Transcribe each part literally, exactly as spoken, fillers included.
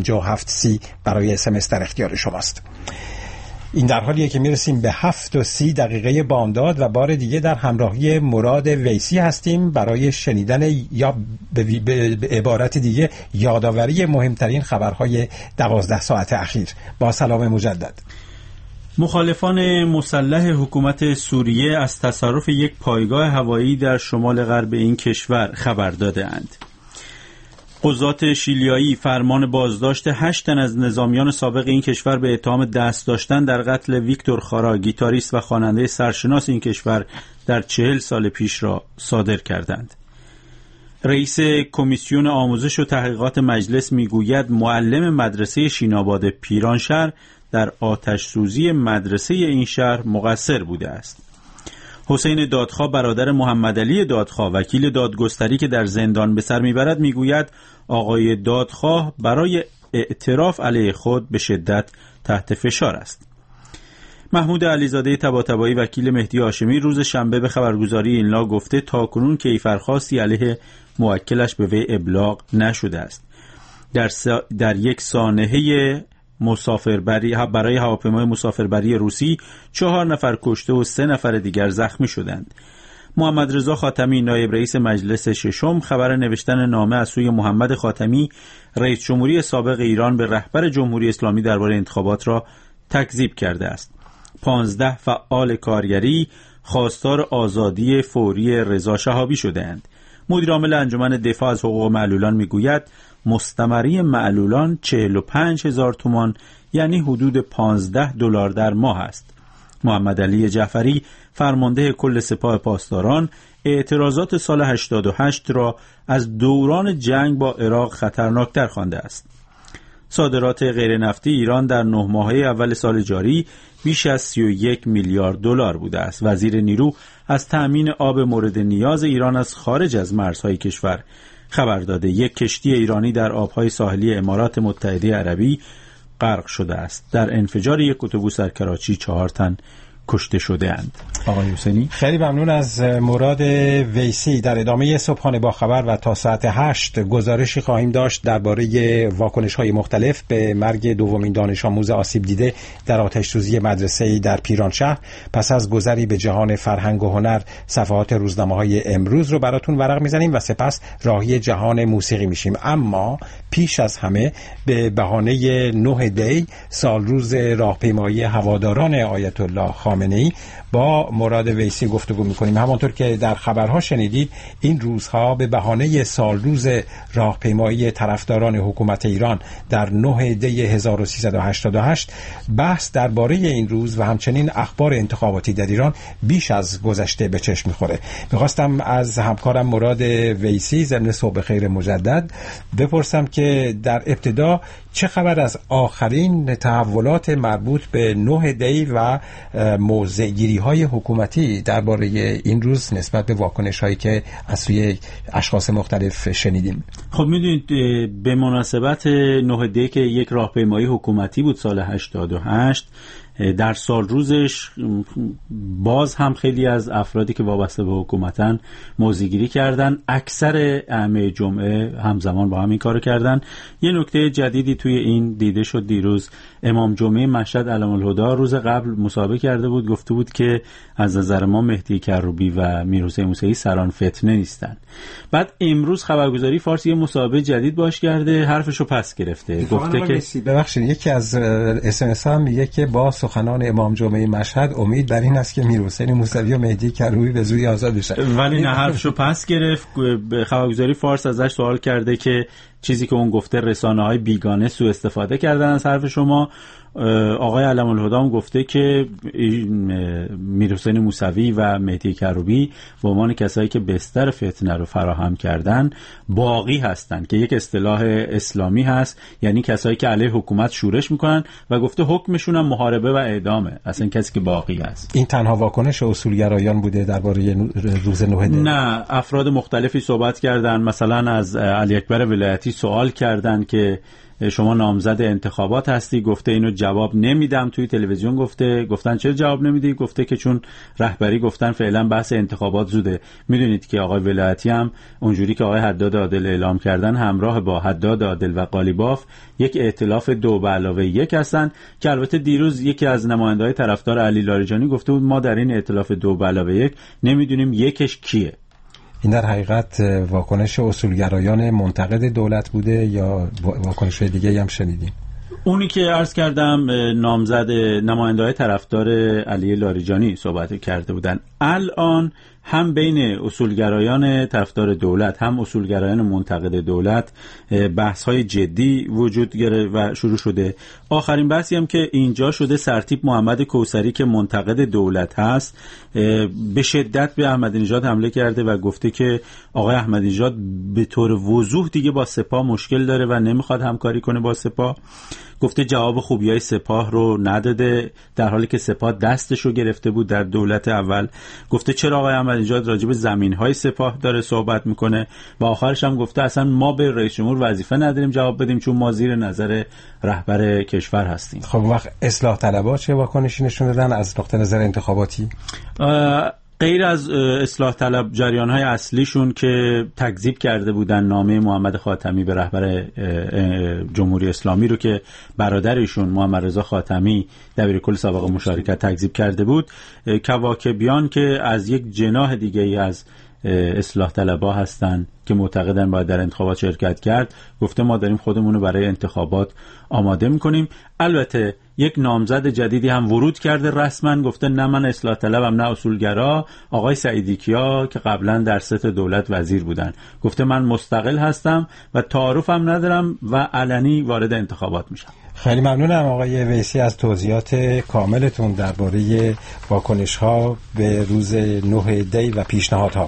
پنجاه و هفت سی برای اس ام اس در اختیار شماست. این در حالیه که میرسیم به هفت و سی دقیقه بامداد و بار دیگه در همراهی مراد ویسی هستیم برای شنیدن یا به, به, به عبارت دیگه یادآوری مهمترین خبرهای دوازده ساعت اخیر. با سلام مجدد. مخالفان مسلح حکومت سوریه از تصرف یک پایگاه هوایی در شمال غرب این کشور خبر داده‌اند. قضات شیلیایی فرمان بازداشت هشت تن از نظامیان سابق این کشور به اتهام دست داشتن در قتل ویکتور خارا، گیتاریست و خواننده سرشناس این کشور در چهل سال پیش را صادر کردند. رئیس کمیسیون آموزش و تحقیقات مجلس میگوید معلم مدرسه شیناباد پیرانشهر در آتش سوزی مدرسه این شهر مقصر بوده است. حسین دادخواه برادر محمد علی دادخواه وکیل دادگستری که در زندان به سر میبرد میگوید آقای دادخواه برای اعتراف علیه خود به شدت تحت فشار است. محمود علیزاده طباطبایی وکیل مهدی هاشمی روز شنبه به خبرگزاری اینلا گفته تاکنون کیفرخواستی علیه موکلش به وی ابلاغ نشده است. در, سا... در یک سانحه مسافربری برای هواپیمای مسافربری روسی چهار نفر کشته و سه نفر دیگر زخمی شدند. محمد رضا خاتمی نایب رئیس مجلس ششم خبر نوشتن نامه از سوی محمد خاتمی رئیس جمهوری سابق ایران به رهبر جمهوری اسلامی درباره انتخابات را تکذیب کرده است. پانزده فعال کارگری خواستار آزادی فوری رضا شهابی شده‌اند. مدیر عامل انجمن دفاع از حقوق معلولان میگوید مستمری معلولان چهل و پنج هزار تومان یعنی حدود پانزده دلار در ماه است. محمد علی جعفری فرمانده کل سپاه پاسداران اعتراضات سال هشتاد و هشت را از دوران جنگ با عراق خطرناکتر خوانده است. صادرات غیر نفتی ایران در نه ماهه اول سال جاری بیش از سی و یک میلیارد دلار بوده است. وزیر نیرو از تأمین آب مورد نیاز ایران از خارج از مرزهای کشور خبر داده. یک کشتی ایرانی در آبهای ساحلی امارات متحده عربی غرق شده است. در انفجار یک اتوبوس در کراچی چهار تن کشته شده اند. آقای حسینی خیلی ممنون از مراد ویسی. در ادامه صبحانه با خبر و تا ساعت هشت گزارشی خواهیم داشت درباره واکنش‌های مختلف به مرگ دومین دانش آموز آسیب دیده در آتش‌سوزی مدرسه‌ای در پیرانشهر. پس از گذری به جهان فرهنگ و هنر صفحات روزنامه‌های امروز رو براتون ورق می‌زنیم و سپس راهی جهان موسیقی میشیم. اما پیش از همه به بهانه نه دی سال روز راهپیمایی هواداران آیت الله خامنه‌ای با مراد ویسی گفتگو میکنیم. همانطور که در خبرها شنیدید این روزها به بهانه سال روز راهپیمایی طرفداران حکومت ایران در نه دی هزار و سیصد و هشتاد و هشت بحث درباره این روز و همچنین اخبار انتخاباتی در ایران بیش از گذشته به چشم میخوره. میخواستم از همکارم مراد ویسی ضمن صبح خیر مجدد بپرسم که در ابتدا چه خبر از آخرین تحولات مربوط به نه دی و موضع‌گیری های حکومتی درباره این روز نسبت به واکنش هایی که از سوی اشخاص مختلف شنیدیم. خب میدونید به مناسبت نه دی که یک راهپیمایی حکومتی بود سال هشتاد و هشت، در سال روزش باز هم خیلی از افرادی که وابسته به حکومتن موضع‌گیری کردن. اکثر ائمه جمعه همزمان با هم این کارو کردن. یه نکته جدیدی توی این دیده شد دیروز. امام جمعه مشهد علم الهدی روز قبل مصاحبه کرده بود، گفته بود که از نظر ما مهدی کروبی و میرحسین موسوی سران فتنه نیستن. بعد امروز خبرگزاری فارس یه مصاحبه جدید باش کرده، حرفشو پس گرفته، گفته که ببخشید یکی از اس ام اس ها میگه که با سخنان امام جمعه مشهد امید بر این است که میرحسین موسوی و مهدی کروبی به زودی آزاد بشن، ولی نه، حرفشو پس گرفت. خبرگزاری فارس ازش سوال کرده که چیزی که اون گفته رسانه‌های بیگانه سوء استفاده کردن از حرف شما. آقای علم الهدی هم گفته که میرحسین موسوی و مهدی کروبی به عنوان کسایی که بستر فتنه رو فراهم کردن باقی هستند، که یک اصطلاح اسلامی هست، یعنی کسایی که علیه حکومت شورش میکنن، و گفته حکمشون هم محاربه و اعدامه، اصلا کسی که باقی هست. این تنها واکنش اصولگرایان بوده درباره روز نه دی؟ نه، افراد مختلفی صحبت کردن. مثلا از علی اکبر ولایتی سوال کردن که شما نامزد انتخابات هستی. گفته اینو جواب نمیدم. توی تلویزیون گفته. گفتن چرا جواب نمیدی؟ گفته که چون رهبری گفتن فعلا بحث انتخابات زوده. میدونید که آقای ولایتی هم اونجوری که آقای حداد عادل اعلام کردن همراه با حداد عادل و قالیباف یک ائتلاف دو به علاوه یک هستن که البته دیروز یکی از نماینده‌های طرفدار علی لاریجانی گفته بود ما در این ائتلاف دو به علاوه یک نمیدونیم یکش کیه. این در حقیقت واکنش اصولگرایان منتقد دولت بوده یا واکنش دیگه هم شنیدیم؟ اونی که عرض کردم نامزد نماینده‌های طرفدار علی لاریجانی صحبت کرده بودن. الان هم بین اصولگرایان طرفدار دولت هم اصولگرایان منتقد دولت بحث‌های جدی وجود گرفت و شروع شده. آخرین بحثی هم که اینجا شده سرتیپ محمد کوثری که منتقد دولت هست به شدت به احمدی نژاد حمله کرده و گفته که آقای احمدی نژاد به طور وضوح دیگه با سپاه مشکل داره و نمیخواد همکاری کنه با سپاه. گفته جواب خوبیای سپاه رو نداده در حالی که سپاه دستش رو گرفته بود در دولت اول. گفته چرا آقای احمدی نژاد راجع به زمین‌های سپاه داره صحبت میکنه و آخرش هم گفته اصلا ما به رئیس جمهور وظیفه نداریم جواب بدیم چون ما زیر نظر رهبر کشور هستیم. خب وقت اصلاح طلبها چه واکنشی نشون دادن از نقطه نظر انتخاباتی؟ غیر از اصلاح طلب جریان‌های اصلیشون که تکذیب کرده بودن نامه محمد خاتمی به رهبر جمهوری اسلامی رو که برادرشون محمد رضا خاتمی دبیرکل سابق مشارکت تکذیب کرده بود، کواکبیان که از یک جناح دیگه‌ای از اصلاح طلبها هستن که معتقدن باید در انتخابات شرکت کرد، گفته ما داریم خودمون رو برای انتخابات آماده میکنیم. البته یک نامزد جدیدی هم ورود کرده رسما، گفته نه من اصلاح طلبم نه اصولگرا، آقای سعیدی کیا که قبلا در سطح دولت وزیر بودن. گفته من مستقل هستم و تعارفم ندارم و علنی وارد انتخابات میشم. خیلی ممنونم آقای ویسی از توضیحات کاملتون درباره واکنش‌ها به روز نه دی و پیشنهادها.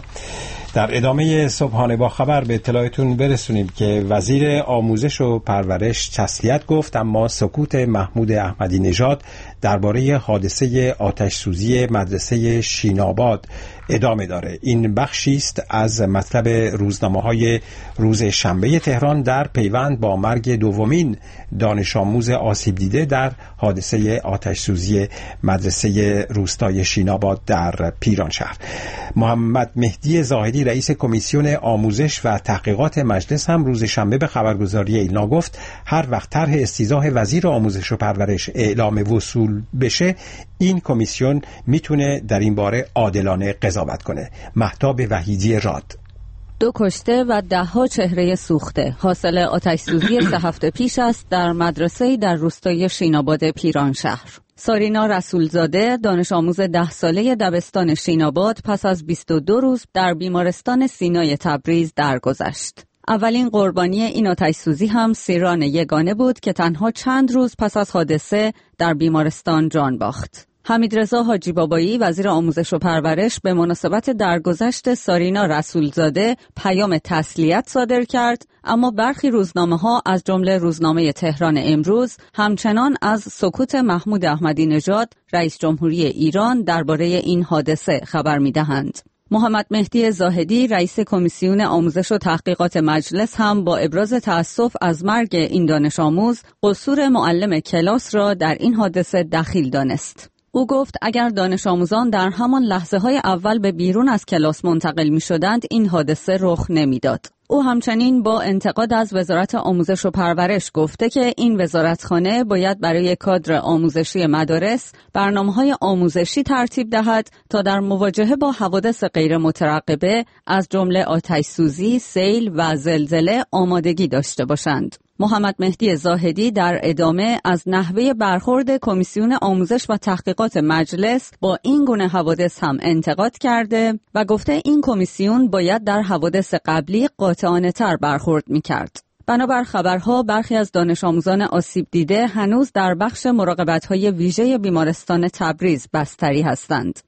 در ادامه صبحانه با خبر به اطلاعتون برسونیم که وزیر آموزش و پرورش تسلیت گفت، اما سکوت محمود احمدی نژاد درباره حادثه آتش سوزی مدرسه شیناباد ادامه داره. این بخشی است از مطلب روزنامه‌های روز شنبه تهران در پیوند با مرگ دومین دانش آموز آسیب دیده در حادثه آتش سوزی مدرسه روستای شیناباد در پیرانشهر. محمد مهدی زاهدی رئیس کمیسیون آموزش و تحقیقات مجلس هم روز شنبه به خبرگزاری ایلنا گفت هر وقت طرح استیضاح وزیر آموزش و پرورش اعلام وصول بشه این کمیسیون میتونه در این باره عادلانه قضاوت کنه. مهتاب وحیدی راد. دو کشته و ده ها چهره سوخته حاصل آتش سوزی سه هفته پیش است در مدرسه‌ای در روستای شیناباد پیرانشهر. سارینا رسولزاده دانش آموز ده ساله دبستان شیناباد پس از بیست و دو روز در بیمارستان سینای تبریز درگذشت. اولین قربانی این آتش سوزی هم سیران یگانه بود که تنها چند روز پس از حادثه در بیمارستان جان باخت. حمیدرضا حاجی بابایی وزیر آموزش و پرورش به مناسبت درگذشت سارینا رسولزاده پیام تسلیت صادر کرد، اما برخی روزنامه‌ها از جمله روزنامه تهران امروز همچنان از سکوت محمود احمدی نژاد رئیس جمهوری ایران درباره این حادثه خبر می‌دهند. محمد مهدی زاهدی رئیس کمیسیون آموزش و تحقیقات مجلس هم با ابراز تأسف از مرگ این دانش آموز قصور معلم کلاس را در این حادثه دخیل دانست. او گفت اگر دانش آموزان در همان لحظه های اول به بیرون از کلاس منتقل می شدند این حادثه رخ نمی داد. او همچنین با انتقاد از وزارت آموزش و پرورش گفته که این وزارتخانه باید برای کادر آموزشی مدارس برنامه‌های آموزشی ترتیب دهد تا در مواجهه با حوادث غیر مترقبه از جمله آتش سوزی، سیل و زلزله آمادگی داشته باشند. محمد مهدی زاهدی در ادامه از نحوه برخورد کمیسیون آموزش و تحقیقات مجلس با این گونه حوادث هم انتقاد کرده و گفته این کمیسیون باید در حوادث قبلی قاطعانه تر برخورد می‌کرد. بنابر خبرها برخی از دانش آموزان آسیب دیده هنوز در بخش مراقبت‌های ویژه بیمارستان تبریز بستری هستند.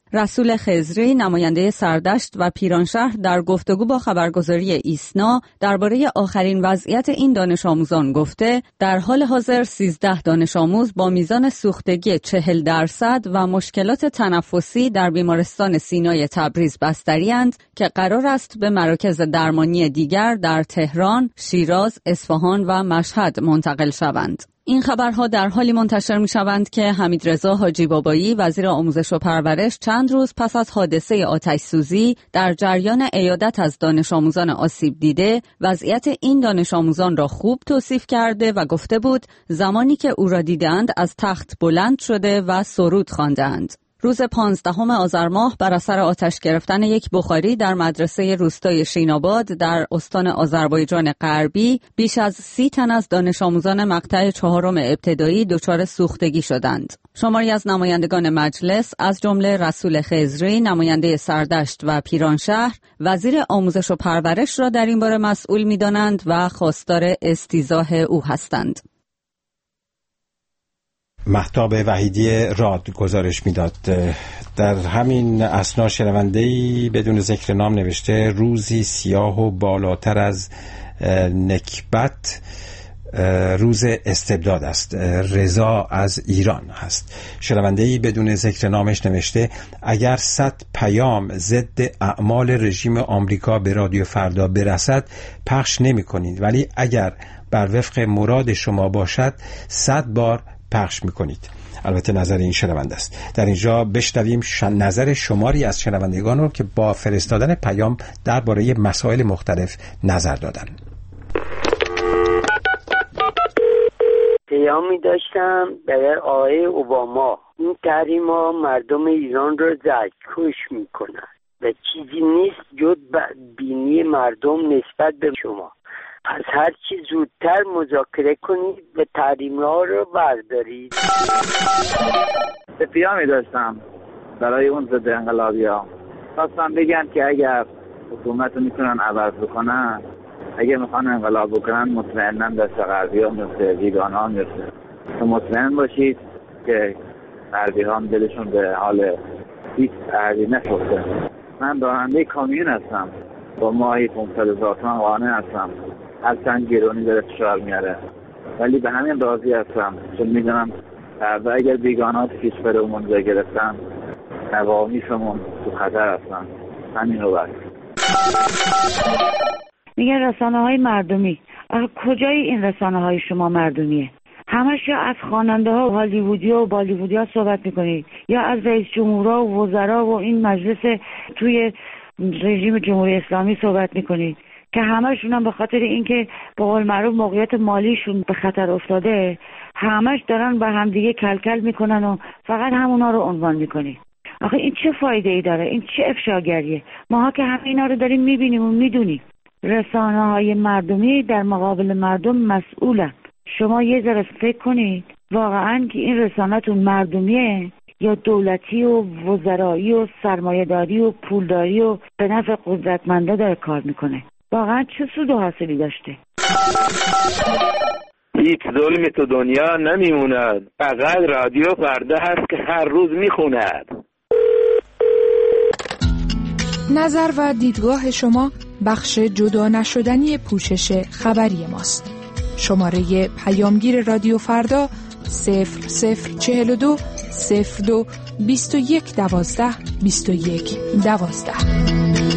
رسول خضری نماینده سردشت و پیرانشهر در گفتگو با خبرگزاری ایسنا درباره آخرین وضعیت این دانش آموزان گفته در حال حاضر سیزده دانش آموز با میزان سوختگی چهل درصد و مشکلات تنفسی در بیمارستان سینای تبریز بستری‌اند که قرار است به مراکز درمانی دیگر در تهران، شیراز، اصفهان و مشهد منتقل شوند. این خبرها در حالی منتشر می شوند که حمیدرضا حاجی بابایی وزیر آموزش و پرورش چند روز پس از حادثه آتش سوزی در جریان عیادت از دانش آموزان آسیب دیده وضعیت این دانش آموزان را خوب توصیف کرده و گفته بود زمانی که او را دیدند از تخت بلند شده و سرود خواندند. روز پانزدهم آذر ماه بر اثر آتش گرفتن یک بخاری در مدرسه روستای شیناباد در استان آذربایجان غربی بیش از سی تن از دانش آموزان مقطع چهارم ابتدایی دچار سوختگی شدند. شماری از نمایندگان مجلس از جمله رسول خضری نماینده سردشت و پیرانشهر وزیر آموزش و پرورش را در این باره مسئول می‌دانند و خواستار استیضاح او هستند. مهتاب وحیدی راد گزارش میداد. در همین اثنا شنونده‌ای بدون ذکر نام نوشته روزی سیاه و بالاتر از نکبت روز استبداد است. رضا از ایران هست. شنونده‌ای بدون ذکر نامش نوشته اگر صد پیام ضد اعمال رژیم آمریکا به رادیو فردا برسد پخش نمی‌کنید، ولی اگر بر وفق مراد شما باشد صد بار پخش میکنید. البته نظر این شنونده است. در اینجا بشنویم نظر شماری از شنوندگان رو که با فرستادن پیام درباره مسائل مختلف نظر دادن. پیامی داشتم برای آقای اوباما. این تحریما مردم ایران رو زجرکش میکنن و چیزی نیست جز بدبینی مردم نسبت به شما. از هر چی زودتر مذاکره کنید و تحریم‌ها رو بردارید. پیامی داشتم برای اون ضد انقلابی‌ها. خواستم بگم که اگر حکومت رو میتونن عوض بکنن، اگر میخوان انقلاب بکنن مطمئناً دست غربی‌ها مثل ویگان‌ها میرسه. تو مطمئن باشید که غربی‌ها هم دلشون به حال هیچ تغییری نساخته. من راننده کامیون هستم. با ماهی پانصد هزار تومان قانع هستم. هرچند گرونی داره فشار میاره، ولی به همین راضی هستم چون میدونم فردا اگر بیگانات کشورمون جا گرفتن قوامیشمون تو خطر هستن. همین رو بس. میگن رسانه های مردمی. کجای این رسانه های شما مردمیه؟ همش یا از خواننده ها و هالیوودی و بالیوودی ها صحبت میکنید یا از رئیس جمهورها و وزرا و این مجلس توی رژیم جمهوری اسلامی صحبت میکنید که همشون هم به خاطر اینکه به قول معروف موقعیت مالیشون به خطر افتاده همش دارن به همدیگه کلکل میکنن و فقط همونا رو عنوان میکنید. آخه این چه فایده ای داره؟ این چه افشاگریه؟ ماها که همه اینا رو داریم میبینیم و میدونیم. رسانه های مردمی در مقابل مردم مسئولن. شما یه ذره فکر کنید واقعا که این رسانه‌تون مردمیه یا دولتی و وزرایی و سرمایه‌داری و پولداری و به نفع قدرتمندا داره کار میکنه؟ واقعا چه سود و حاصلی داشته؟ هیچ ظلمی تو دنیا نمیموند، فقط رادیو فردا هست که هر روز میخوند. نظر و دیدگاه شما بخش جدا نشدنی پوشش خبری ماست. شماره پیامگیر رادیو فردا صفر صفر چهل و دو صفر دو بیست و یک دوازده بیست و یک دوازده.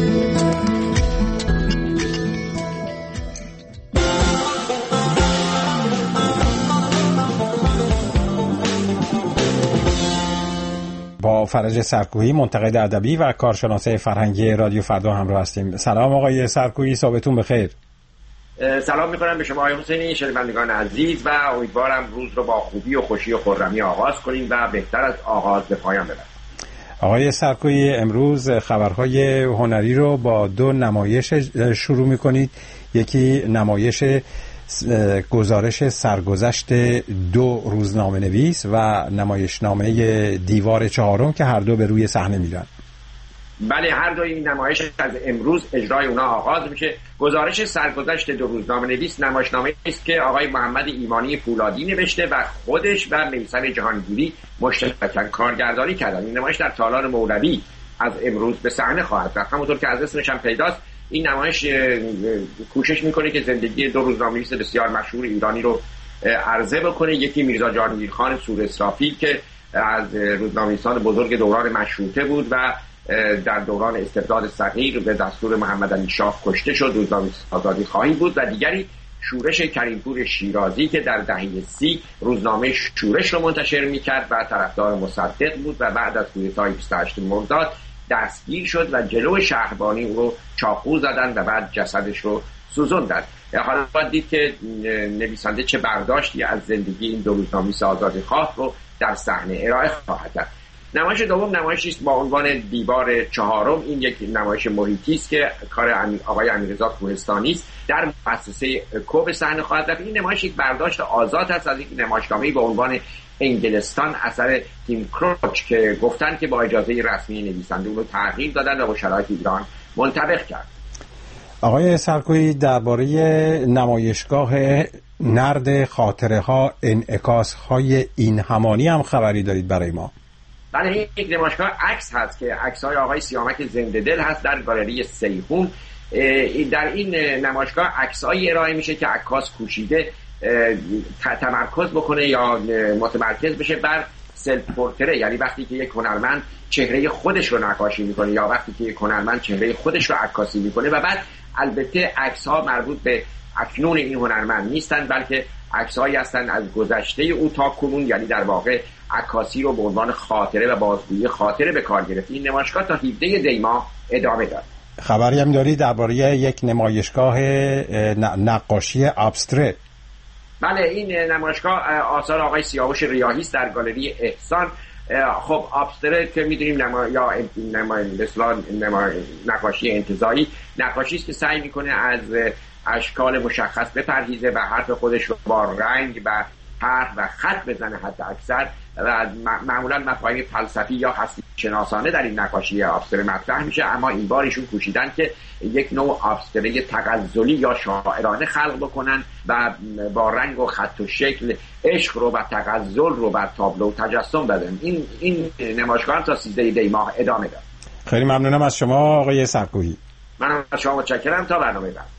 با فرج سرکویی منتقد ادبی و کارشناس فرهنگی رادیو فردا همراه هستیم. سلام آقای سرکویی، صبحتون بخیر. سلام میکنم به شما آقای حسینی، شنوندگان عزیز، و امیدوارم روز رو با خوبی و خوشی و خرمی آغاز کنیم و بهتر از آغاز به پایان ببریم. آقای سرکویی، امروز خبرهای هنری رو با دو نمایش شروع میکنید. یکی نمایش گزارش سرگذشت دو روزنامه نویس و نمایشنامه دیوار چهارم که هر دو به روی صحنه میرن. بله، هر دو این نمایش از امروز اجرای اونا آغاز میشه. گزارش سرگذشت دو روزنامه نویس نمایشنامه است که آقای محمد ایمانی فولادی نوشته و خودش و میثم جهانگیری مشترکاً کارگردانی کردن. این نمایش در تالار مولوی از امروز به صحنه خواهد رفت. همونطور که از اسمش هم پیداست، این نمایش کوشش میکنه که زندگی دو روزنامه‌نویس بسیار مشهور ایرانی رو عرضه بکنه. یکی میرزا جهانگیرخان سور اسرافیل که از روزنامه‌نویسان بزرگ دوران مشروطه بود و در دوران استبداد صغیر به دستور محمد علی شاه کشته شد، روزنامه آزادی خواهی بود. و دیگری شورش کریمپور شیرازی که در دهه سی روزنامه شورش رو منتشر میکرد و طرفدار مصدق بود و بعد از کودتای بیست و هشتم مرداد دستگیر شد و جلو شهربانی او رو چاقو زدن و بعد جسدش رو سوزوندن. حالا باید دید که نویسنده چه برداشتی از زندگی این دو روزنامه‌نویس آزادیخواه رو در صحنه ارائه خواهد کرد. نمایش دوم نمایشی است با عنوان دیوار چهارم. این یک نمایش محیطی است که کار آقای امیررضا کوهستانی است. در مؤسسه کوب صحنه خواهد رفت. این نمایش یک برداشت آزاد است از یک نمایشنامه‌ای با عنوان انگلستان اثر تیم کروچ که گفتن که با اجازه رسمی نویسنده اون رو تغییر دادن و با شرایط ایران منطبق کرد. آقای سرکویی، درباره نمایشگاه نرد خاطره ها انعکاس های این همانی هم خبری دارید برای ما؟ بله، این یک نمایشگاه عکس هست که عکس‌های آقای سیامک زنده دل هست در گالری سیحون. در این نمایشگاه عکس‌هایی ارائه میشه که عکاس کوشیده تمرکز بکنه یا متمرکز بشه بر سلف پورتره، یعنی وقتی که یک هنرمند چهره خودش رو نقاشی میکنه یا وقتی که یک هنرمند چهره خودش رو عکاسی میکنه و بعد البته عکس‌ها مربوط به اکنون این هنرمند نیستن بلکه عکس‌هایی هستن از گذشته او تا کنون، یعنی در واقع عکاسی رو به عنوان خاطره و بازگویی خاطره به کار گرفت. این نمایشگاه تا هفدهم دی ماه ادامه داره. خبری هم داری درباره یک نمایشگاه نقاشی ابستره؟ بله، این نمایشگاه آثار آقای سیاوش ریاحی است در گالری احسان. خب ابستره که می‌دونیم نما یا نما مثلا نما نقاشی انتزاعی، نقاشی است که سعی می‌کنه از اشکال مشخص بپرهیزه و حرف خودش رو با رنگ و حرف و خط بزنه حد اکثر و معمولا مفاهیم فلسفی یا هستی شناسانه در این نقاشی ابستره مطرح میشه. اما این بار ایشون کوشیدن که یک نوع ابستره تغزلی یا شاعرانه خلق بکنن و با رنگ و خط و شکل عشق رو و تغزل رو بر تابلو تجسم بدن. این این نمایشگاه تا سیزدهم دی ماه ادامه داره. خیلی ممنونم از شما آقای سرکویی. من از شما متشکرم. تا برنامه بعد.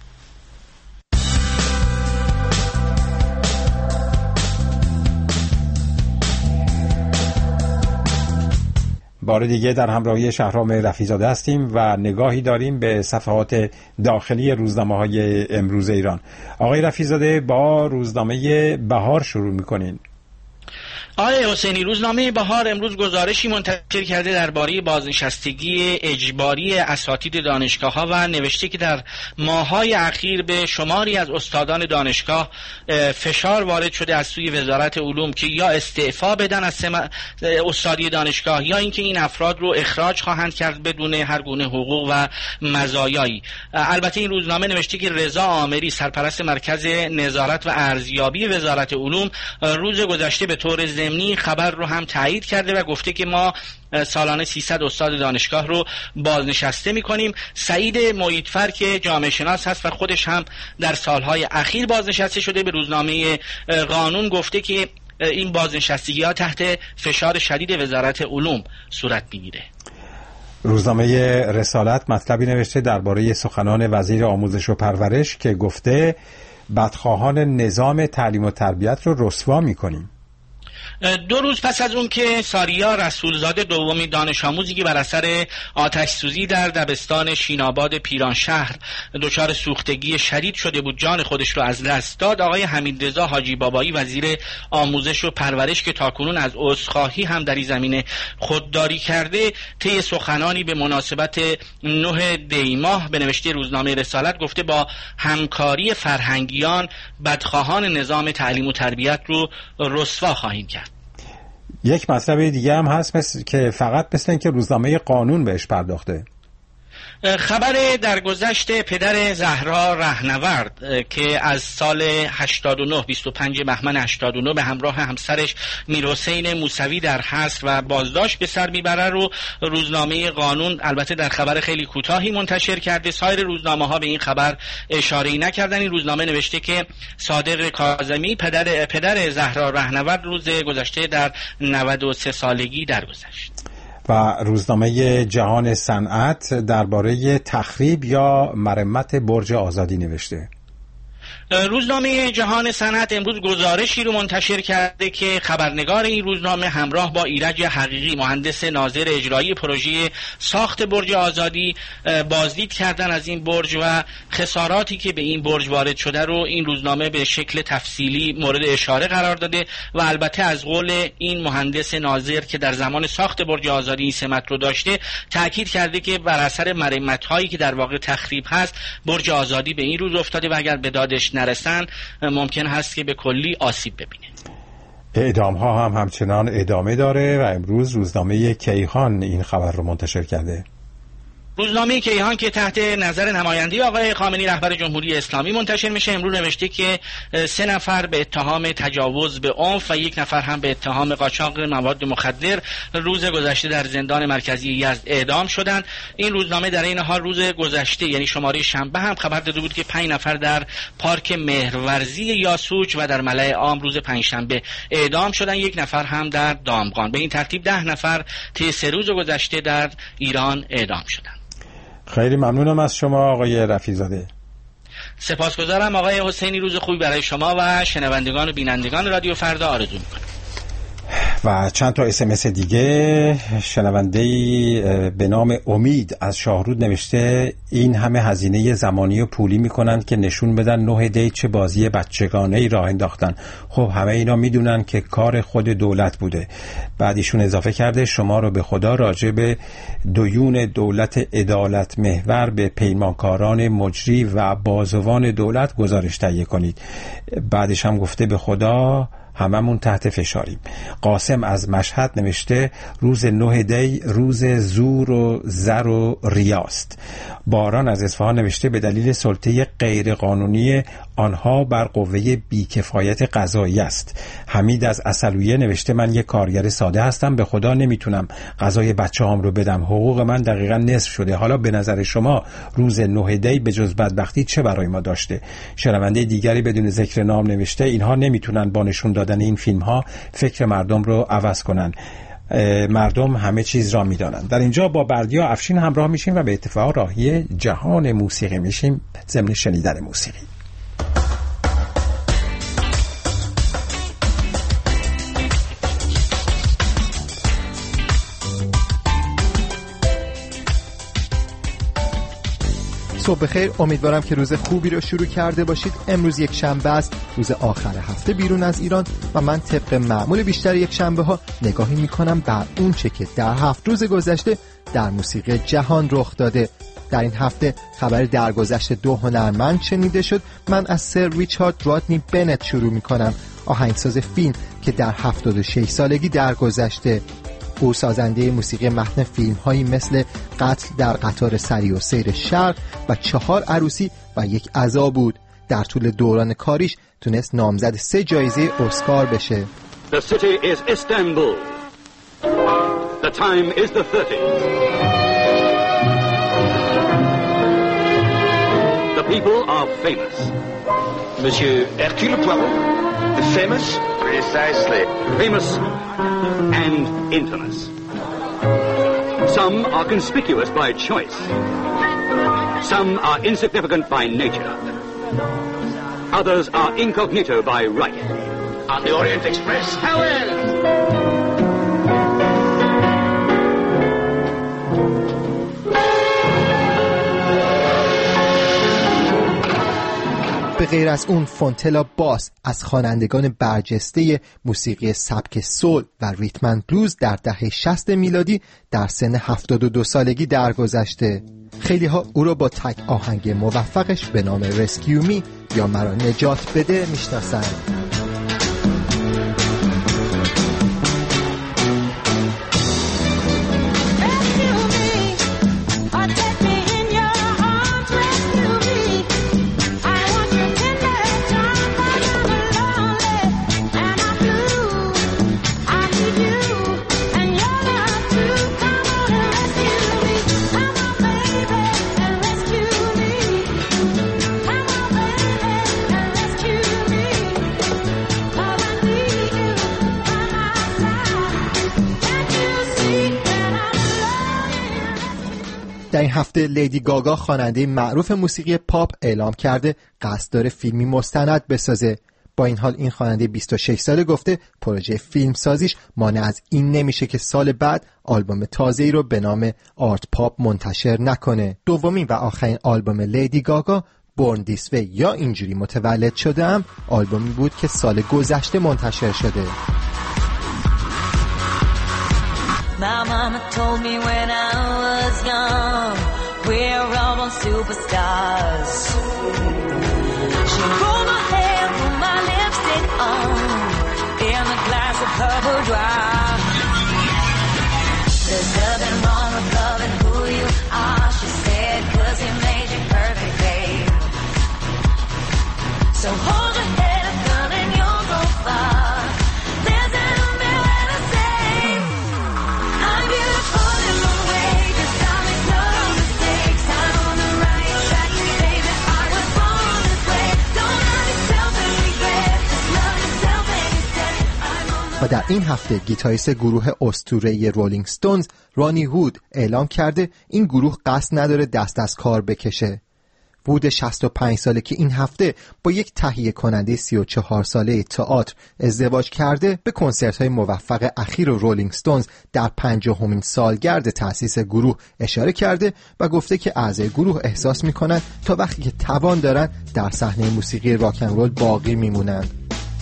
بار دیگه در همراهی شهرام رفیع‌زاده هستیم و نگاهی داریم به صفحات داخلی روزنامه‌های امروز ایران. آقای رفیع‌زاده، با روزنامه بهار شروع می‌کنین. آقای حسینی، روزنامه بهار امروز گزارشی منتشر کرده درباره بازنشستگی اجباری اساتید دانشگاه‌ها و نوشته که در ماه‌های اخیر به شماری از استادان دانشگاه فشار وارد شده از سوی وزارت علوم که یا استعفا بدن از استادی دانشگاه یا اینکه این افراد رو اخراج خواهند کرد بدون هر گونه حقوق و مزایایی. البته این روزنامه نوشته که رضا عامری، سرپرست مرکز نظارت و ارزیابی وزارت علوم، روز گذشته به طور ضمنی خبر رو هم تایید کرده و گفته که ما سالانه سیصد استاد دانشگاه رو بازنشسته می‌کنیم. سعید محیطفر که جامعه شناس هست و خودش هم در سالهای اخیر بازنشسته شده، به روزنامه قانون گفته که این بازنشستگی‌ها تحت فشار شدید وزارت علوم صورت می‌گیره. روزنامه رسالت مطلبی نوشته درباره سخنان وزیر آموزش و پرورش که گفته بدخواهان نظام تعلیم و تربیت رو رسوا می‌کنیم. دو روز پس از اون که ساریا رسولزاده، دومین دانش آموزی که بر اثر آتش سوزی در دبستان شیناباد پیرانشهر دچار سوختگی شدید شده بود، جان خودش رو از دست داد، آقای حمیدرضا حاجی بابایی وزیر آموزش و پرورش که تاکنون از عذرخواهی هم در این زمینه خودداری کرده، طی سخنانی به مناسبت نه دی ماه به نوشته روزنامه رسالت گفته با همکاری فرهنگیان بدخواهان نظام تعلیم و تربیت رو رسوا خواهیم کرد. یک مطلب دیگه هم هست مثل که فقط مثل این که روزنامه قانون بهش پرداخته. خبر درگذشت پدر زهرا رهنورد که از سال هشتاد و نه بیست و پنج بهمن هشتاد و نه به همراه همسرش میرحسین موسوی در حصر و بازداشت به سر میبره رو روزنامه قانون البته در خبر خیلی کوتاهی منتشر کرده. سایر روزنامه ها به این خبر اشاره‌ای نکردن. این روزنامه نوشته که صادق کاظمی پدر پدر زهرا رهنورد روز گذشته در نود و سه سالگی درگذشت. و روزنامه جهان صنعت درباره تخریب یا مرمت برج آزادی نوشته. روزنامه جهان صنعت امروز گزارشی رو منتشر کرده که خبرنگار این روزنامه همراه با ایرج حقیقی مهندس ناظر اجرایی پروژه ساخت برج آزادی بازدید کردن از این برج و خساراتی که به این برج وارد شده رو این روزنامه به شکل تفصیلی مورد اشاره قرار داده و البته از قول این مهندس ناظر که در زمان ساخت برج آزادی این سمت رو داشته تاکید کرده که بر اثر مرمت‌هایی که در واقع تخریب هست برج آزادی به این روز افتاده و اگر به دادش نرسن ممکن هست که به کلی آسیب ببینه. اعدام ها هم همچنان ادامه داره و امروز روزنامه کیهان این خبر رو منتشر کرده. روزنامه کیهان که تحت نظر نماینده آقای خامنه‌ای رهبر جمهوری اسلامی منتشر میشه امروز نوشته که سه نفر به اتهام تجاوز به عنف و یک نفر هم به اتهام قاچاق مواد مخدر روز گذشته در زندان مرکزی یزد اعدام شدند. این روزنامه در این حال روز گذشته یعنی شماره شنبه هم خبر داده بود که پنج نفر در پارک مهرورزی یاسوج و در ملأ عام روز پنجشنبه اعدام شدند. یک نفر هم در دامغان. به این ترتیب ده نفر طی سه روز گذشته در ایران اعدام شدند. خیلی ممنونم از شما آقای رفیع‌زاده. سپاسگزارم آقای حسینی. روز خوبی برای شما و شنوندگان و بینندگان رادیو فردا آرزو میکنم. و چند تا اس ام اس دیگه. شنونده‌ای به نام امید از شاهرود نوشته این همه هزینه زمانی و پولی میکنند که نشون بدن نه دی چه بازی بچگانه‌ای راه انداختن. خب همه اینا میدونن که کار خود دولت بوده. بعد ایشون اضافه کرده شما رو به خدا راجع به دیون دولت عدالت محور به پیمانکاران مجری و بازوان دولت گزارش تهیه کنید. بعدش هم گفته به خدا هممون تحت فشاریم. قاسم از مشهد نوشته روز نه دی روز زور و زر و ریاست. باران از اصفهان نوشته به دلیل سلطه غیرقانونی آنها بر قوه بیکفایت قضایی است. حمید از عسلویه نوشته من یک کارگر ساده هستم، به خدا نمیتونم غذای بچه‌هام رو بدم، حقوق من دقیقاً نصف شده. حالا به نظر شما روز نه دی به جز بدبختی چه برای ما داشته؟ شنونده دیگری بدون ذکر نام نوشته اینها نمیتونن با نشون دادن این فیلم ها فکر مردم رو عوض کنن. مردم همه چیز را میدانند. در اینجا با بردیا افشین همراه میشیم و به اتفاق راهی جهان موسیقی میشیم ضمن شنیدن موسیقی. صبح بخیر، امیدوارم که روز خوبی رو شروع کرده باشید. امروز یک شنبه است، روز آخر هفته بیرون از ایران و من طبق معمول بیشتر یک شنبه ها نگاهی میکنم بر اون چه که در هفت روز گذشته در موسیقی جهان رخ داده. در این هفته خبر درگذشت دو هنرمند شنیده شد. من از سر ریچارد رادنی بنت شروع میکنم، آهنگساز فیلم که در هفتاد و شش سالگی درگذشته. او سازنده موسیقی متن فیلم هایی مثل قتل در قطار سری و سیر شرق و چهار عروسی و یک عزا بود. در طول دوران کاریش تونست نامزد سه جایزه اسکار بشه. The city is Istanbul. The time is the thirties. The people are famous. Monsieur Hercule Poirot, famous? Precisely. Famous and infamous. Some are conspicuous by choice. Some are insignificant by nature. Others are incognito by right. On the Orient Express, Helen! به غیر از اون فونتلا باس از خوانندگان برجسته موسیقی سبک سول و ریتم اند بلوز در دهه شصت میلادی در سن هفتاد و دو سالگی درگذشته. خیلی ها او را با تک آهنگ موفقش به نام رسکیو می یا مرا نجات بده میشناسند. Rescue me, or take me in your در این هفته لیدی گاگا خواننده معروف موسیقی پاپ اعلام کرده قصد داره فیلمی مستند بسازه. با این حال این خواننده بیست و شش ساله گفته پروژه فیلم سازیش مانع از این نمیشه که سال بعد آلبوم تازه‌ای رو به نام آرت پاپ منتشر نکنه. دومین و آخرین آلبوم لیدی گاگا بورن دیس وی یا اینجوری متولد شدم آلبومی بود که سال گذشته منتشر شده. My mama told me when I was young, we're all born superstars. She rolled my hair, put my lipstick on, in a glass of purple dry. There's nothing wrong with loving who you are, she said, 'cause he made you perfect, babe. So hold your head up, girl, and you'll go far. There's an و در این هفته گیتاریست گروه اسطوره‌ای رولینگ ستونز رانی وود اعلام کرده این گروه قصد نداره دست از کار بکشه. وود شصت و پنج ساله که این هفته با یک تهیه کننده سی و چهار ساله تئاتر ازدواج کرده به کنسرت‌های موفق اخیر رولینگ ستونز در پنجاهمین سالگرد تأسیس گروه اشاره کرده و گفته که اعضای گروه احساس می‌کنند تا وقتی که توان دارن در صحنه موسیقی راک اند رول باقی میمونند.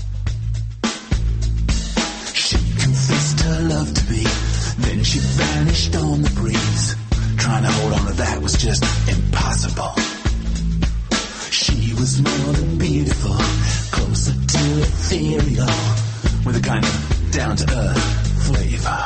Love to be, then she vanished on the breeze. Trying to hold on to that was just impossible. She was more than beautiful, closer to ethereal, with a kind of down-to-earth flavor.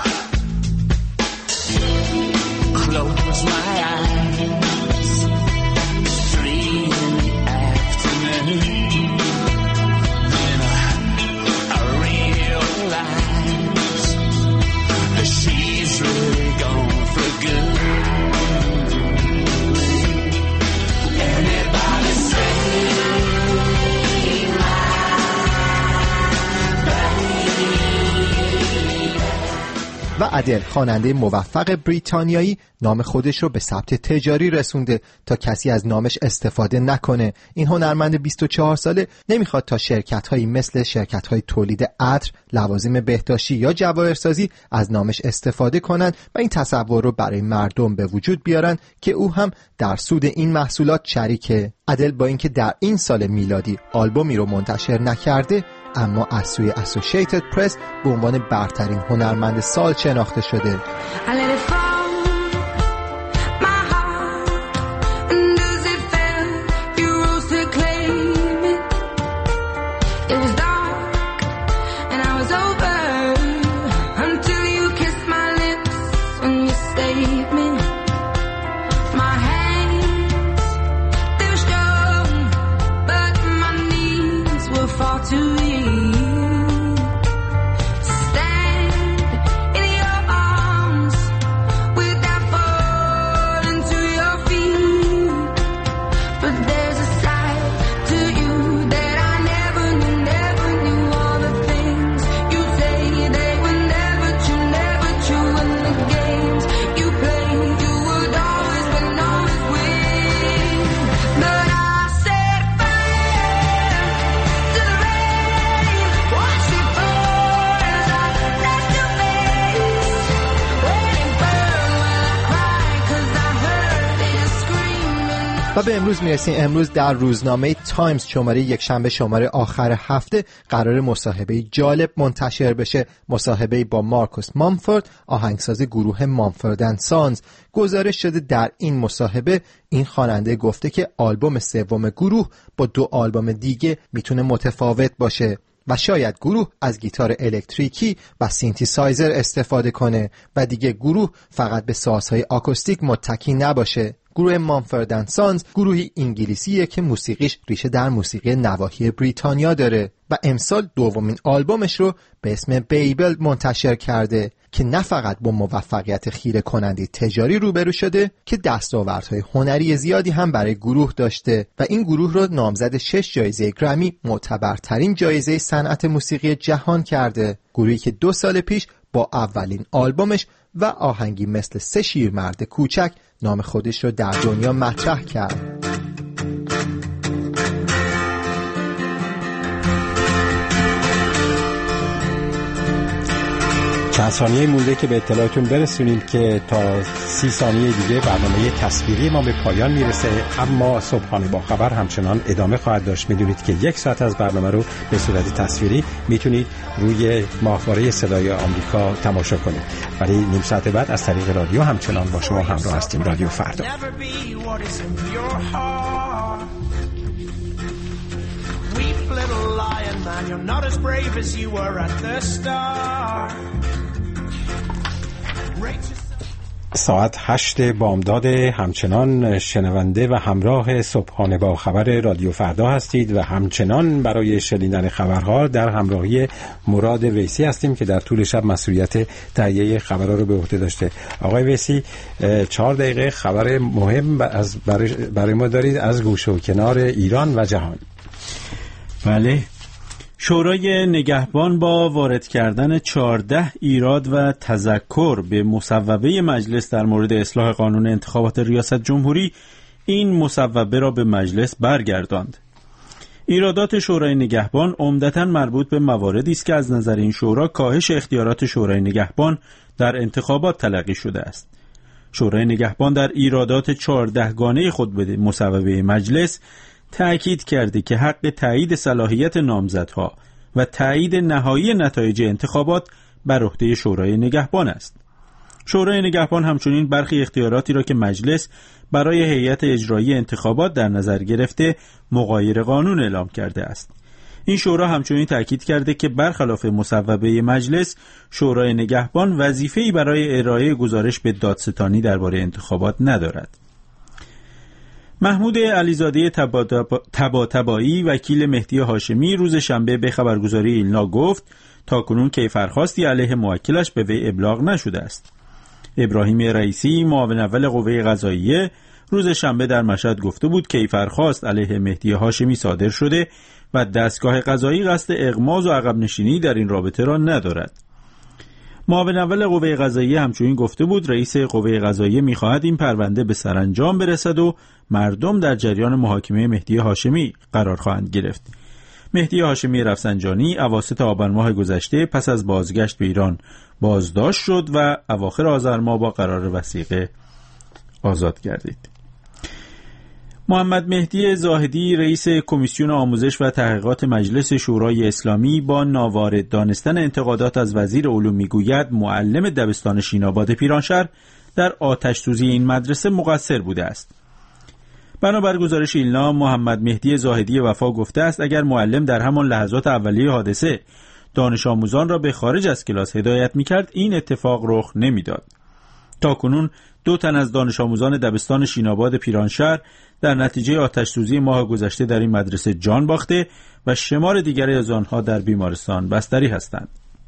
Close my eyes, three in the afternoon. Then I, I realized she's really gone for good. Anybody say my baby. و ادل خواننده موفق بریتانیایی نام خودش رو به ثبت تجاری رسونده تا کسی از نامش استفاده نکنه. این هنرمند بیست و چهار ساله نمیخواد تا شرکت‌هایی مثل شرکت‌های تولید عطر، لوازم بهداشتی یا جواهرسازی از نامش استفاده کنند و این تصور رو برای مردم به وجود بیارن که او هم در سود این محصولات شریکه. ادل با اینکه در این سال میلادی آلبومی رو منتشر نکرده اما از سوی اسوسییتد پرس به عنوان برترین هنرمند سال شناخته شده. و به امروز میرسیم. امروز در روزنامه تایمز شماره یک شنبه شماره آخر هفته قرار مصاحبه جالب منتشر بشه. مصاحبه با مارکوس مامفورد، آهنگساز گروه مامفورد اند سانز. گزارش شده در این مصاحبه این خواننده گفته که آلبوم سوم گروه با دو آلبوم دیگه میتونه متفاوت باشه و شاید گروه از گیتار الکتریکی و سینتیسایزر استفاده کنه و دیگه گروه فقط به سازهای آکوستیک متکی نباشه. گروه مامفورد اند سانز گروهی انگلیسیه که موسیقیش ریشه در موسیقی نواحی بریتانیا داره و امسال دومین آلبومش رو به اسم بیبل منتشر کرده که نه فقط با موفقیت خیره کننده تجاری روبرو شده که دستاوردهای هنری زیادی هم برای گروه داشته و این گروه رو نامزد شش جایزه گرمی، معتبرترین جایزه صنعت موسیقی جهان کرده. گروهی که دو سال پیش با اولین آلبومش و آهنگی مثل سه شیرمرد کوچک نام خودش رو در دنیا مطرح کرد. چند ثانیه مونده که به اطلاعتون برسونیم که تا سی ثانیه دیگه برنامه تصویری ما به پایان میرسه، اما صبحانه با خبر همچنان ادامه خواهد داشت. میدونید که یک ساعت از برنامه رو به صورت تصویری میتونید روی ماهواره صدای آمریکا تماشا کنید، ولی نیم ساعت بعد از طریق رادیو همچنان با شما همراه هستیم. رادیو فردا. ساعت هشت بامداد، همچنان شنونده و همراه صبحانه با خبر رادیو فردا هستید و همچنان برای شنیدن خبرها در همراهی مراد ویسی هستیم که در طول شب مسئولیت تهیه خبرها رو به عهده داشته. آقای ویسی، چهار دقیقه خبر مهم از برای ما دارید از گوشه و کنار ایران و جهان. بله، شورای نگهبان با وارد کردن چهارده ایراد و تذکر به مصوبه مجلس در مورد اصلاح قانون انتخابات ریاست جمهوری این مصوبه را به مجلس برگرداند. ایرادات شورای نگهبان عمدتاً مربوط به مواردی است که از نظر این شورا کاهش اختیارات شورای نگهبان در انتخابات تلقی شده است. شورای نگهبان در ایرادات چهارده گانه خود به مصوبه مجلس تأکید کرده که حق تایید صلاحیت نامزدها و تایید نهایی نتایج انتخابات بر عهده شورای نگهبان است. شورای نگهبان همچنین برخی اختیاراتی را که مجلس برای هیئت اجرایی انتخابات در نظر گرفته مغایر قانون اعلام کرده است. این شورا همچنین تأکید کرده که برخلاف مصوبه مجلس، شورای نگهبان وظیفه‌ای برای ارائه گزارش به دادستانی درباره انتخابات ندارد. محمود علیزاده طباطبایی وکیل مهدی هاشمی روز شنبه به خبرگزاری ایلنا گفت تاکنون کیفرخواستی علیه موکلش به وی ابلاغ نشده است. ابراهیم رئیسی معاون اول قوه قضاییه روز شنبه در مشهد گفته بود کیفرخواست علیه مهدی هاشمی صادر شده و دستگاه قضایی قصد اغماض و عقب نشینی در این رابطه را ندارد. معاون اول قوه قضاییه همچنین گفته بود رئیس قوه قضاییه می‌خواهد این پرونده به سرانجام برسد و مردم در جریان محاکمه مهدی هاشمی قرار خواهند گرفت. مهدی هاشمی رفسنجانی اواسط آبان ماه گذشته پس از بازگشت به ایران بازداشت شد و اواخر آذر ماه با قرار وثیقه آزاد گردید. محمد مهدی زاهدی رئیس کمیسیون آموزش و تحقیقات مجلس شورای اسلامی با ناوارد دانستن انتقادات از وزیر علوم میگوید معلم دبستان شیناباد پیرانشهر در آتش سوزی این مدرسه مقصر بوده است. بنابر گزارش ایلنا، محمد مهدی زاهدی وفا گفته است اگر معلم در همان لحظات اولیه حادثه دانش آموزان را به خارج از کلاس هدایت می‌کرد این اتفاق رخ نمی‌داد. تاکنون دو تن از دانش آموزان دبستان شیناباد پیرانشهر در نتیجه آتش سوزی ماه گذشته در این مدرسه جان باخته و شمار دیگری از آنها در بیمارستان بستری هستند.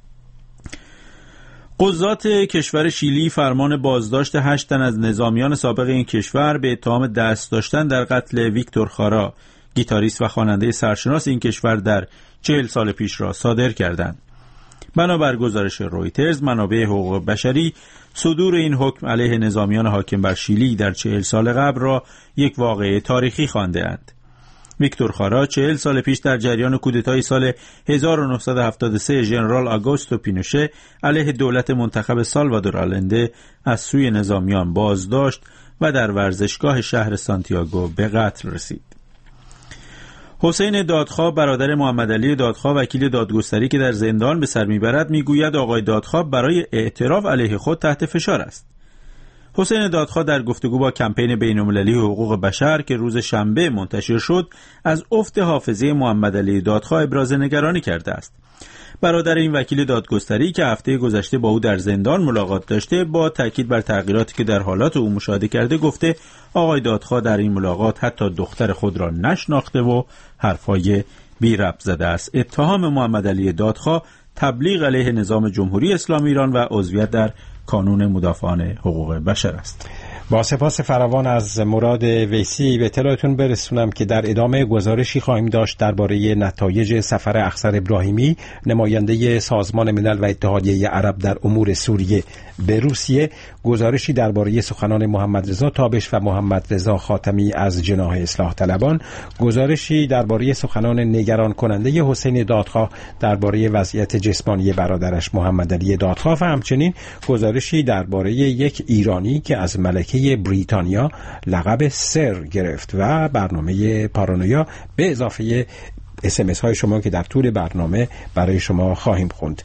قضات کشور شیلی فرمان بازداشت هشت تن از نظامیان سابق این کشور به اتهام دست داشتن در قتل ویکتور خارا، گیتاریست و خواننده سرشناس این کشور در چهل سال پیش را صادر کردند. بنابر گزارش رویترز، منابع حقوق بشری صدور این حکم علیه نظامیان حاکم بر شیلی در چهل سال قبل را یک واقعه تاریخی خوانده‌اند. ویکتور خارا چهل سال پیش در جریان کودتای سال هزار و نهصد و هفتاد و سه ژنرال آگوستو پینوشه علیه دولت منتخب سالوادور آلنده از سوی نظامیان بازداشت و در ورزشگاه شهر سانتیاگو به قتل رسید. حسین دادخواه برادر محمد علی دادخواه وکیل دادگستری که در زندان به سر میبرد میگوید آقای دادخواه برای اعتراف علیه خود تحت فشار است. حسین دادخواه در گفتگو با کمپین بین‌المللی حقوق بشر که روز شنبه منتشر شد از افت حافظه محمد علی دادخواه ابراز نگرانی کرده است. برادر این وکیل دادگستری که هفته گذشته با او در زندان ملاقات داشته با تاکید بر تغییراتی که در حالات او مشاهده کرده گفته آقای دادخواه در این ملاقات حتی دختر خود را نشناخته و حرفای بی ربط زده است. اتهام محمد علی دادخواه تبلیغ علیه نظام جمهوری اسلامی ایران و عضویت در کانون مدافعان حقوق بشر است. با سپاس فراوان از مراد ویسی به اطلاعتون برسونم که در ادامه گزارشی خواهیم داشت درباره نتایج سفر اخضر ابراهیمی، نماینده سازمان ملل و اتحادیه عرب در امور سوریه به روسیه، گزارشی درباره سخنان محمد رضا تابش و محمد رضا خاتمی از جناح اصلاح طلبان، گزارشی درباره سخنان نگران کننده حسین دادخواه درباره وضعیت جسمانی برادرش محمد علی دادخواه و همچنین گزارشی درباره یک ایرانی که از ملکه بریتانیا لقب سر گرفت و برنامه پارانویا به اضافه اس ام اس های شما که در طول برنامه برای شما خواهیم خوند.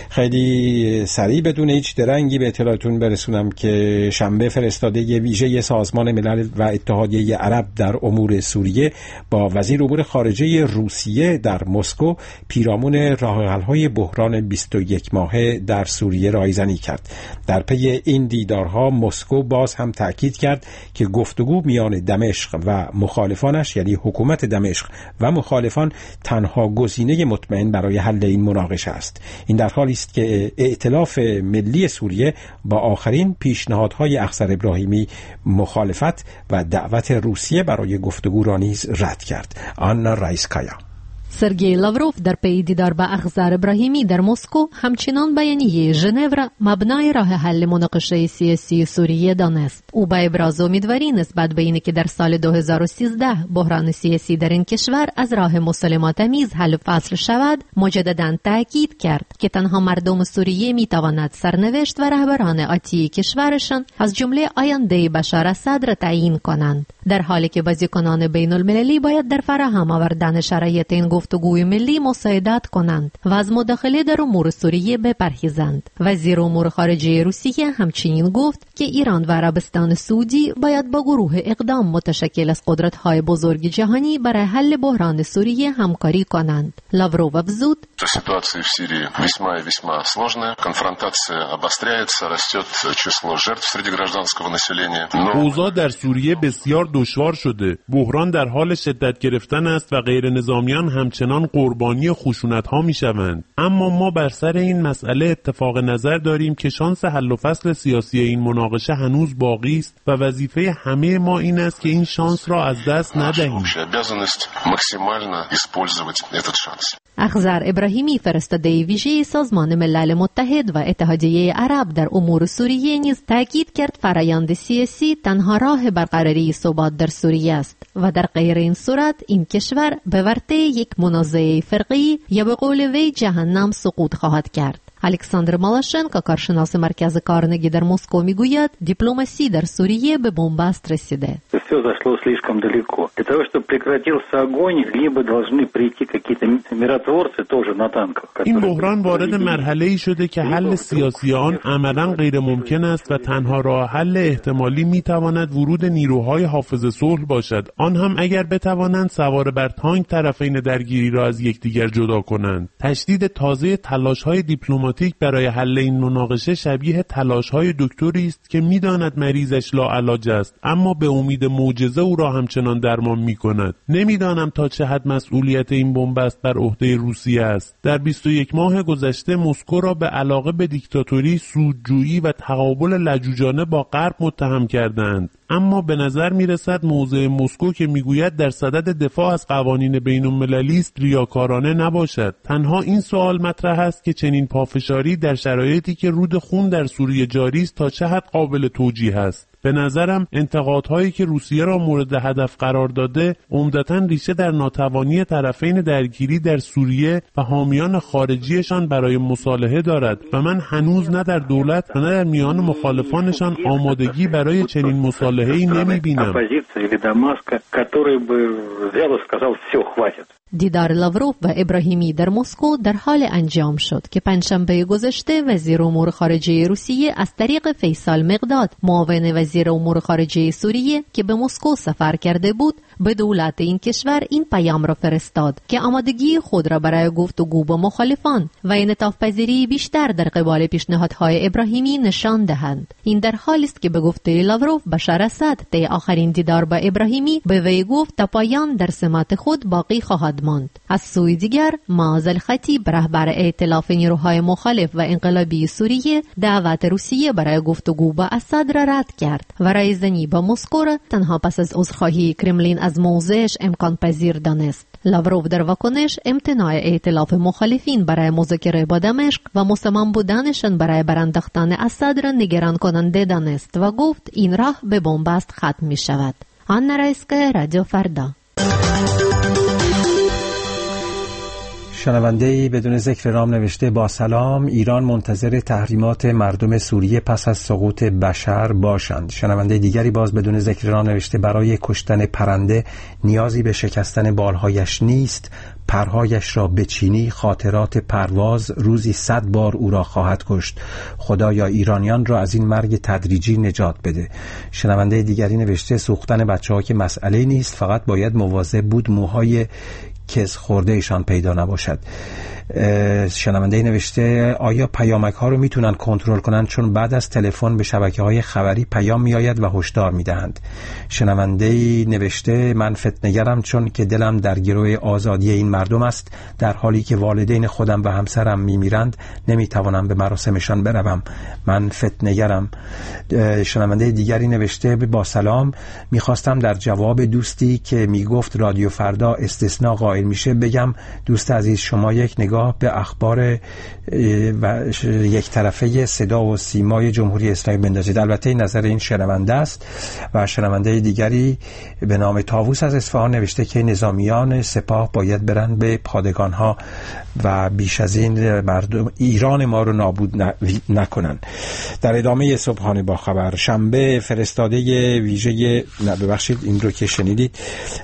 خیلی سریع بدون هیچ درنگی به اطلاعتون برسونم که شنبه فرستاده ویژه سازمان ملل و اتحادیه عرب در امور سوریه با وزیر امور خارجه روسیه در مسکو پیرامون راه حل های بحران بیست و یک ماهه در سوریه رایزنی کرد. در پی این دیدارها مسکو باز هم تاکید کرد که گفتگو میان دمشق و مخالفانش، یعنی حکومت دمشق و مخالفان، تنها گزینه مطمئن برای حل این مناقشه است. این در حالی است که ائتلاف ملی سوریه با آخرین پیشنهادهای اخضر ابراهیمی مخالفت و دعوت روسیه برای گفتگو را نیز رد کرد. آنا رایسکایا. سرگئی لاوروف در پی دیدار با اخضر ابراهیمی در مسکو همچنان بیانیه ژنو را مبنای راه حل مناقشه سیاسی سوریه دانست. او با ابراز امیدواری نسبت به اینکه در سال دو هزار و سیزده بحران سیاسی در این کشور از راه مسالمت‌آمیز حل و فصل شود، مجدداً تاکید کرد که تنها مردم سوریه میتواند سرنوشت و رهبران آتی کشورشان از جمله آینده بشار اسد را تعیین کنند، در حالی که بازیکنان بین المللی باید در فراهم آوردن شرایط این گفتگوی ملی مساعدت کنند و از مداخله در امور سوریه بپرهیزند. وزیر امور خارجه روسیه همچنین گفت که ایران و عربستان سعودی باید با گروه اقدام متشکل از قدرت‌های بزرگ جهانی برای حل بحران سوریه همکاری کنند. لاوروف افزود: Ситуация в Сирии весьма и весьма сложная. Конфронтация обостряется, растет число жертв среди гражданского населения. اوضاع در سوریه بسیار دشوار شده. بحران در حال شدت گرفتن است و غیر نظامیان همچنان قربانی خشونت‌ها می‌شوند. اما ما بر سر این مسئله اتفاق نظر داریم که شانس حل و فصل سیاسی این مناقشه هنوز باقی است و وظیفه همه ما این است که این شانس را از دست ندهیم. اخضر ابراهیمی فرستاده ویژه سازمان ملل متحد و اتحادیه عرب در امور سوریه نیز تاکید کرد فرآیند سیاسی تنها راه برقراری ثبات در سوریه است و در غیر این صورت این کشور به ورطه یک منازعه فرقی یا به قول وی جهنم سقوط خواهد کرد. الکساندر مالاشنکو، کارشناس مرکز کارنگی در مسکو، میگوید دیپلماسی در سوریه به بنبست رسیده. Все зашло слишком далеко. Для того, чтобы прекратился огонь, либо должны прийти какие-то миротворцы тоже на танках. این بحران وارد مرحله‌ای شده که حل سیاسی آن عملاً غیر ممکن است و تنها راه حل احتمالی میتواند ورود نیروهای حافظ صلح باشد. آن هم اگر بتوانند سوار بر تانک طرفین درگیری را از یکدیگر جدا کنند. تشدید تازه تلاش‌های دیپلماتیک برای حل این مناقشه شبیه تلاش‌های دکتری است که می‌داند مریضش لاعلاج است، اما به امید معجزه او را همچنان درمان می‌کند. نمی‌دانم تا چه حد مسئولیت این بنبست بر عهده روسیه است. در بیست و یک ماه گذشته مسکو را به علاقه به دیکتاتوری، سودجویی و تقابل لجوجانه با غرب متهم کردند. اما به نظر میرسد موضع مسکو که میگوید در صدد دفاع از قوانین بین المللی است ریاکارانه نباشد. تنها این سوال مطرح است که چنین پافشاری در شرایطی که رود خون در سوریه جاری است تا چه حد قابل توجیه است. به نظرم انتقادهایی که روسیه را مورد هدف قرار داده عمدتاً ریشه در ناتوانی طرفین درگیری در سوریه و حامیان خارجیشان برای مصالحه دارد و من هنوز نه در دولت و نه در میان مخالفانشان آمادگی برای چنین مصالحه‌ای نمی‌بینم. دیدار لاوروف و ابراهیمی در مسکو در حال انجام شد که پنجشنبه گذشته وزیر امور خارجه روسیه از طریق فیصل مقداد، معاون وزیر امور خارجه سوریه که به مسکو سفر کرده بود، به دولت این کشور این پیام را فرستاد که آمادگی خود را برای گفتگو با مخالفان و انعطاف پذیری بیشتر در قبال پیشنهادهای ابراهیمی نشان دهند. این در حالی است که به گفته لاوروف بشار اسد طی آخرین دیدار با ابراهیمی به وی گفت تا پایان در سمت خود باقی خواهد خواهد ماند. از سوی دیگر مازل خطیب رهبر ائتلاف نیروهای مخالف و انقلابی سوریه دعوت روسیه برای گفتگو با اسد را رد کرد و رایزنی با مسکو را تنها پس از عذرخواهی کرملین از موضعش امکان پذیر دانست. لاوروف در واکنش امتناع ائتلاف مخالفین برای مذاکره با دمشق و مصمم بودنشان برای برانداختن اسد را نگران کننده دانست و گفت این راه به بنبست ختم می شود. آنا رایسکا، رادیو فردا. شنونده‌ای بدون ذکر نام نوشته: با سلام، ایران منتظر تحریمات مردم سوریه پس از سقوط بشر باشند. شنونده دیگری باز بدون ذکر نام نوشته: برای کشتن پرنده نیازی به شکستن بالهایش نیست، پرهایش را بچینی، خاطرات پرواز روزی صد بار او را خواهد کشت. خدایا ایرانیان را از این مرگ تدریجی نجات بده. شنونده دیگری نوشته: سوختن بچه‌ها که مسئله نیست، فقط باید مواظب بود موهای کز خورده ایشان پیدا نباشد. شنونده نوشته: آیا پیامک ها رو میتونن کنترل کنن، چون بعد از تلفن به شبکه های خبری پیام میآید و هشدار میدهند. شنونده نوشته: من فتنه‌گرم چون که دلم در گروه آزادی این مردم است، در حالی که والدین خودم و همسرم میمیرند نمیتوانم به مراسمشان بروم. من فتنه‌گرم. شنونده دیگری نوشته: با سلام، میخواستم در جواب دوستی که میگفت رادیو فردا استثناء قائل میشه بگم دوست عزیز، شما یک نگاه به اخبار و یک طرفه صدا و سیمای جمهوری اسلامی بندازید. البته این نظر این شنونده است. و شنونده دیگری به نام طاووس از اصفهان نوشته که نظامیان سپاه باید برن به پادگانها و بیش از این مردم ایران ما رو نابود نکنن. در ادامه صبحانه با خبر، شنبه فرستاده ویژه نه ببخشید این رو که شنیدید،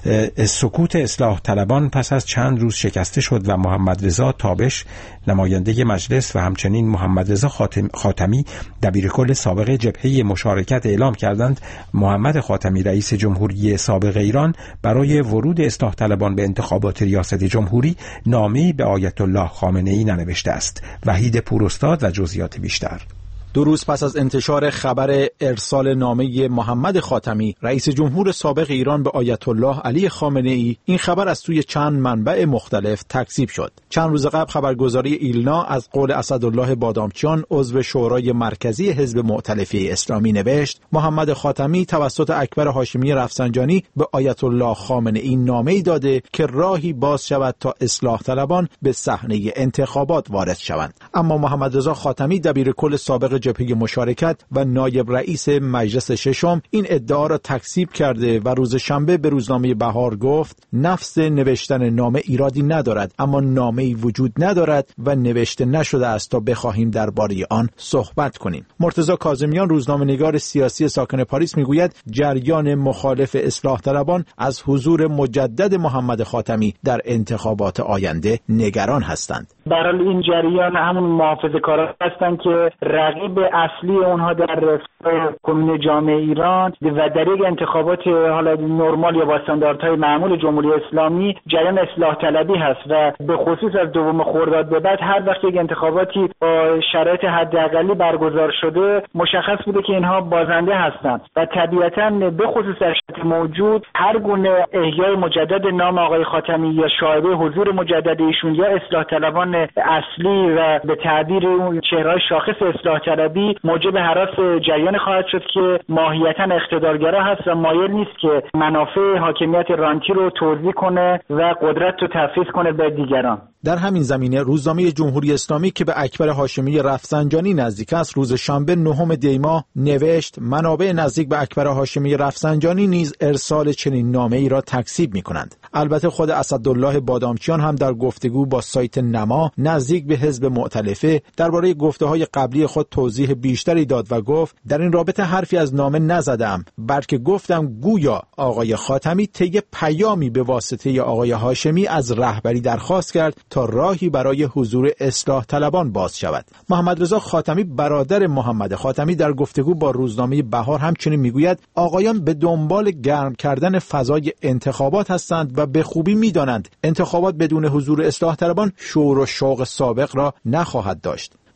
سکوت اصلاح طلبان پس از چند روز شکسته شد و محمد رضا تابش نماینده مجلس و همچنین محمد رضا خاتمی دبیرکل سابق جبهه مشارکت اعلام کردند محمد خاتمی رئیس جمهوری سابق ایران برای ورود اصلاح طلبان به انتخابات ریاست جمهوری نامه‌ای به آیت الله خامنه‌ای ننوشته است. وحید پوراستاد و جزئیات بیشتر. دو روز پس از انتشار خبر ارسال نامه محمد خاتمی رئیس جمهور سابق ایران به آیت الله علی خامنه‌ای، این خبر از سوی چند منبع مختلف تکذیب شد. چند روز قبل خبرگزاری ایلنا از قول اسدالله بادامچیان عضو شورای مرکزی حزب مؤتلفه اسلامی نوشت محمد خاتمی توسط اکبر هاشمی رفسنجانی به آیت الله خامنه‌ای نامه‌ای داده که راهی باز شود تا اصلاح طلبان به صحنه انتخابات وارد شوند. اما محمد رضا خاتمی دبیرکل سابق جبهه مشارکت و نایب رئیس مجلس ششم این ادعا را تکذیب کرده و روز شنبه به روزنامه بهار گفت نفس نوشتن نامه ایرادی ندارد، اما نامه‌ای وجود ندارد و نوشته نشده است تا بخواهیم درباره آن صحبت کنیم. مرتضی کاظمیان روزنامه‌نگار سیاسی ساکن پاریس میگوید جریان مخالف اصلاح طلبان از حضور مجدد محمد خاتمی در انتخابات آینده نگران هستند. برای این جریان همون محافظه‌کاران هستند که رقیب اصلی اونها در کمیته جامعه ایران و در یک انتخابات حالا نرمال یا با استانداردهای معمول جمهوری اسلامی جریان اصلاح طلبی هست و به خصوص از دوم خرداد به بعد هر وقت یک انتخاباتی با شرایط حداقلی برگزار شده مشخص بوده که اینها بازنده هستند و طبیعتاً به خصوص در شرایط موجود هر گونه احیای مجدد نام آقای خاتمی یا شایعه حضور مجدد ایشون یا اصلاح طلبان اصلی و به تعبیر اون چهره‌های شاخص اصلاح طلبی موجب هراس جریان خواهد شد که ماهیتاً اقتدارگرا هست و مایل نیست که منافع حاکمیت رانتی رو توزیع کنه و قدرت رو تفویض کنه به دیگران. در همین زمینه روزنامه جمهوری اسلامی که به اکبر هاشمی رفسنجانی نزدیک است روز شنبه نهم دی ماه نوشت منابع نزدیک به اکبر هاشمی رفسنجانی نیز ارسال چنین نامه‌ای را تکذیب می‌کنند. البته خود اسدالله بادامچیان هم در گفتگو با سایت نما نزدیک به حزب مؤتلفه درباره گفته‌های قبلی خود توضیح بیشتری داد و گفت در این رابطه حرفی از نامه نزدم، بلکه گفتم گویا آقای خاتمی طی پیامی به واسطه آقای هاشمی از رهبری درخواست کرد تا راهی برای حضور اصلاح طلبان باز شود. محمد رضا خاتمی برادر محمد خاتمی در گفتگو با روزنامه بهار همچنین میگوید آقایان به دنبال گرم کردن فضای انتخابات هستند و به خوبی میدانند انتخابات بدون حضور اصلاح طلبان شور و شوق سابق را نخواهد داشت.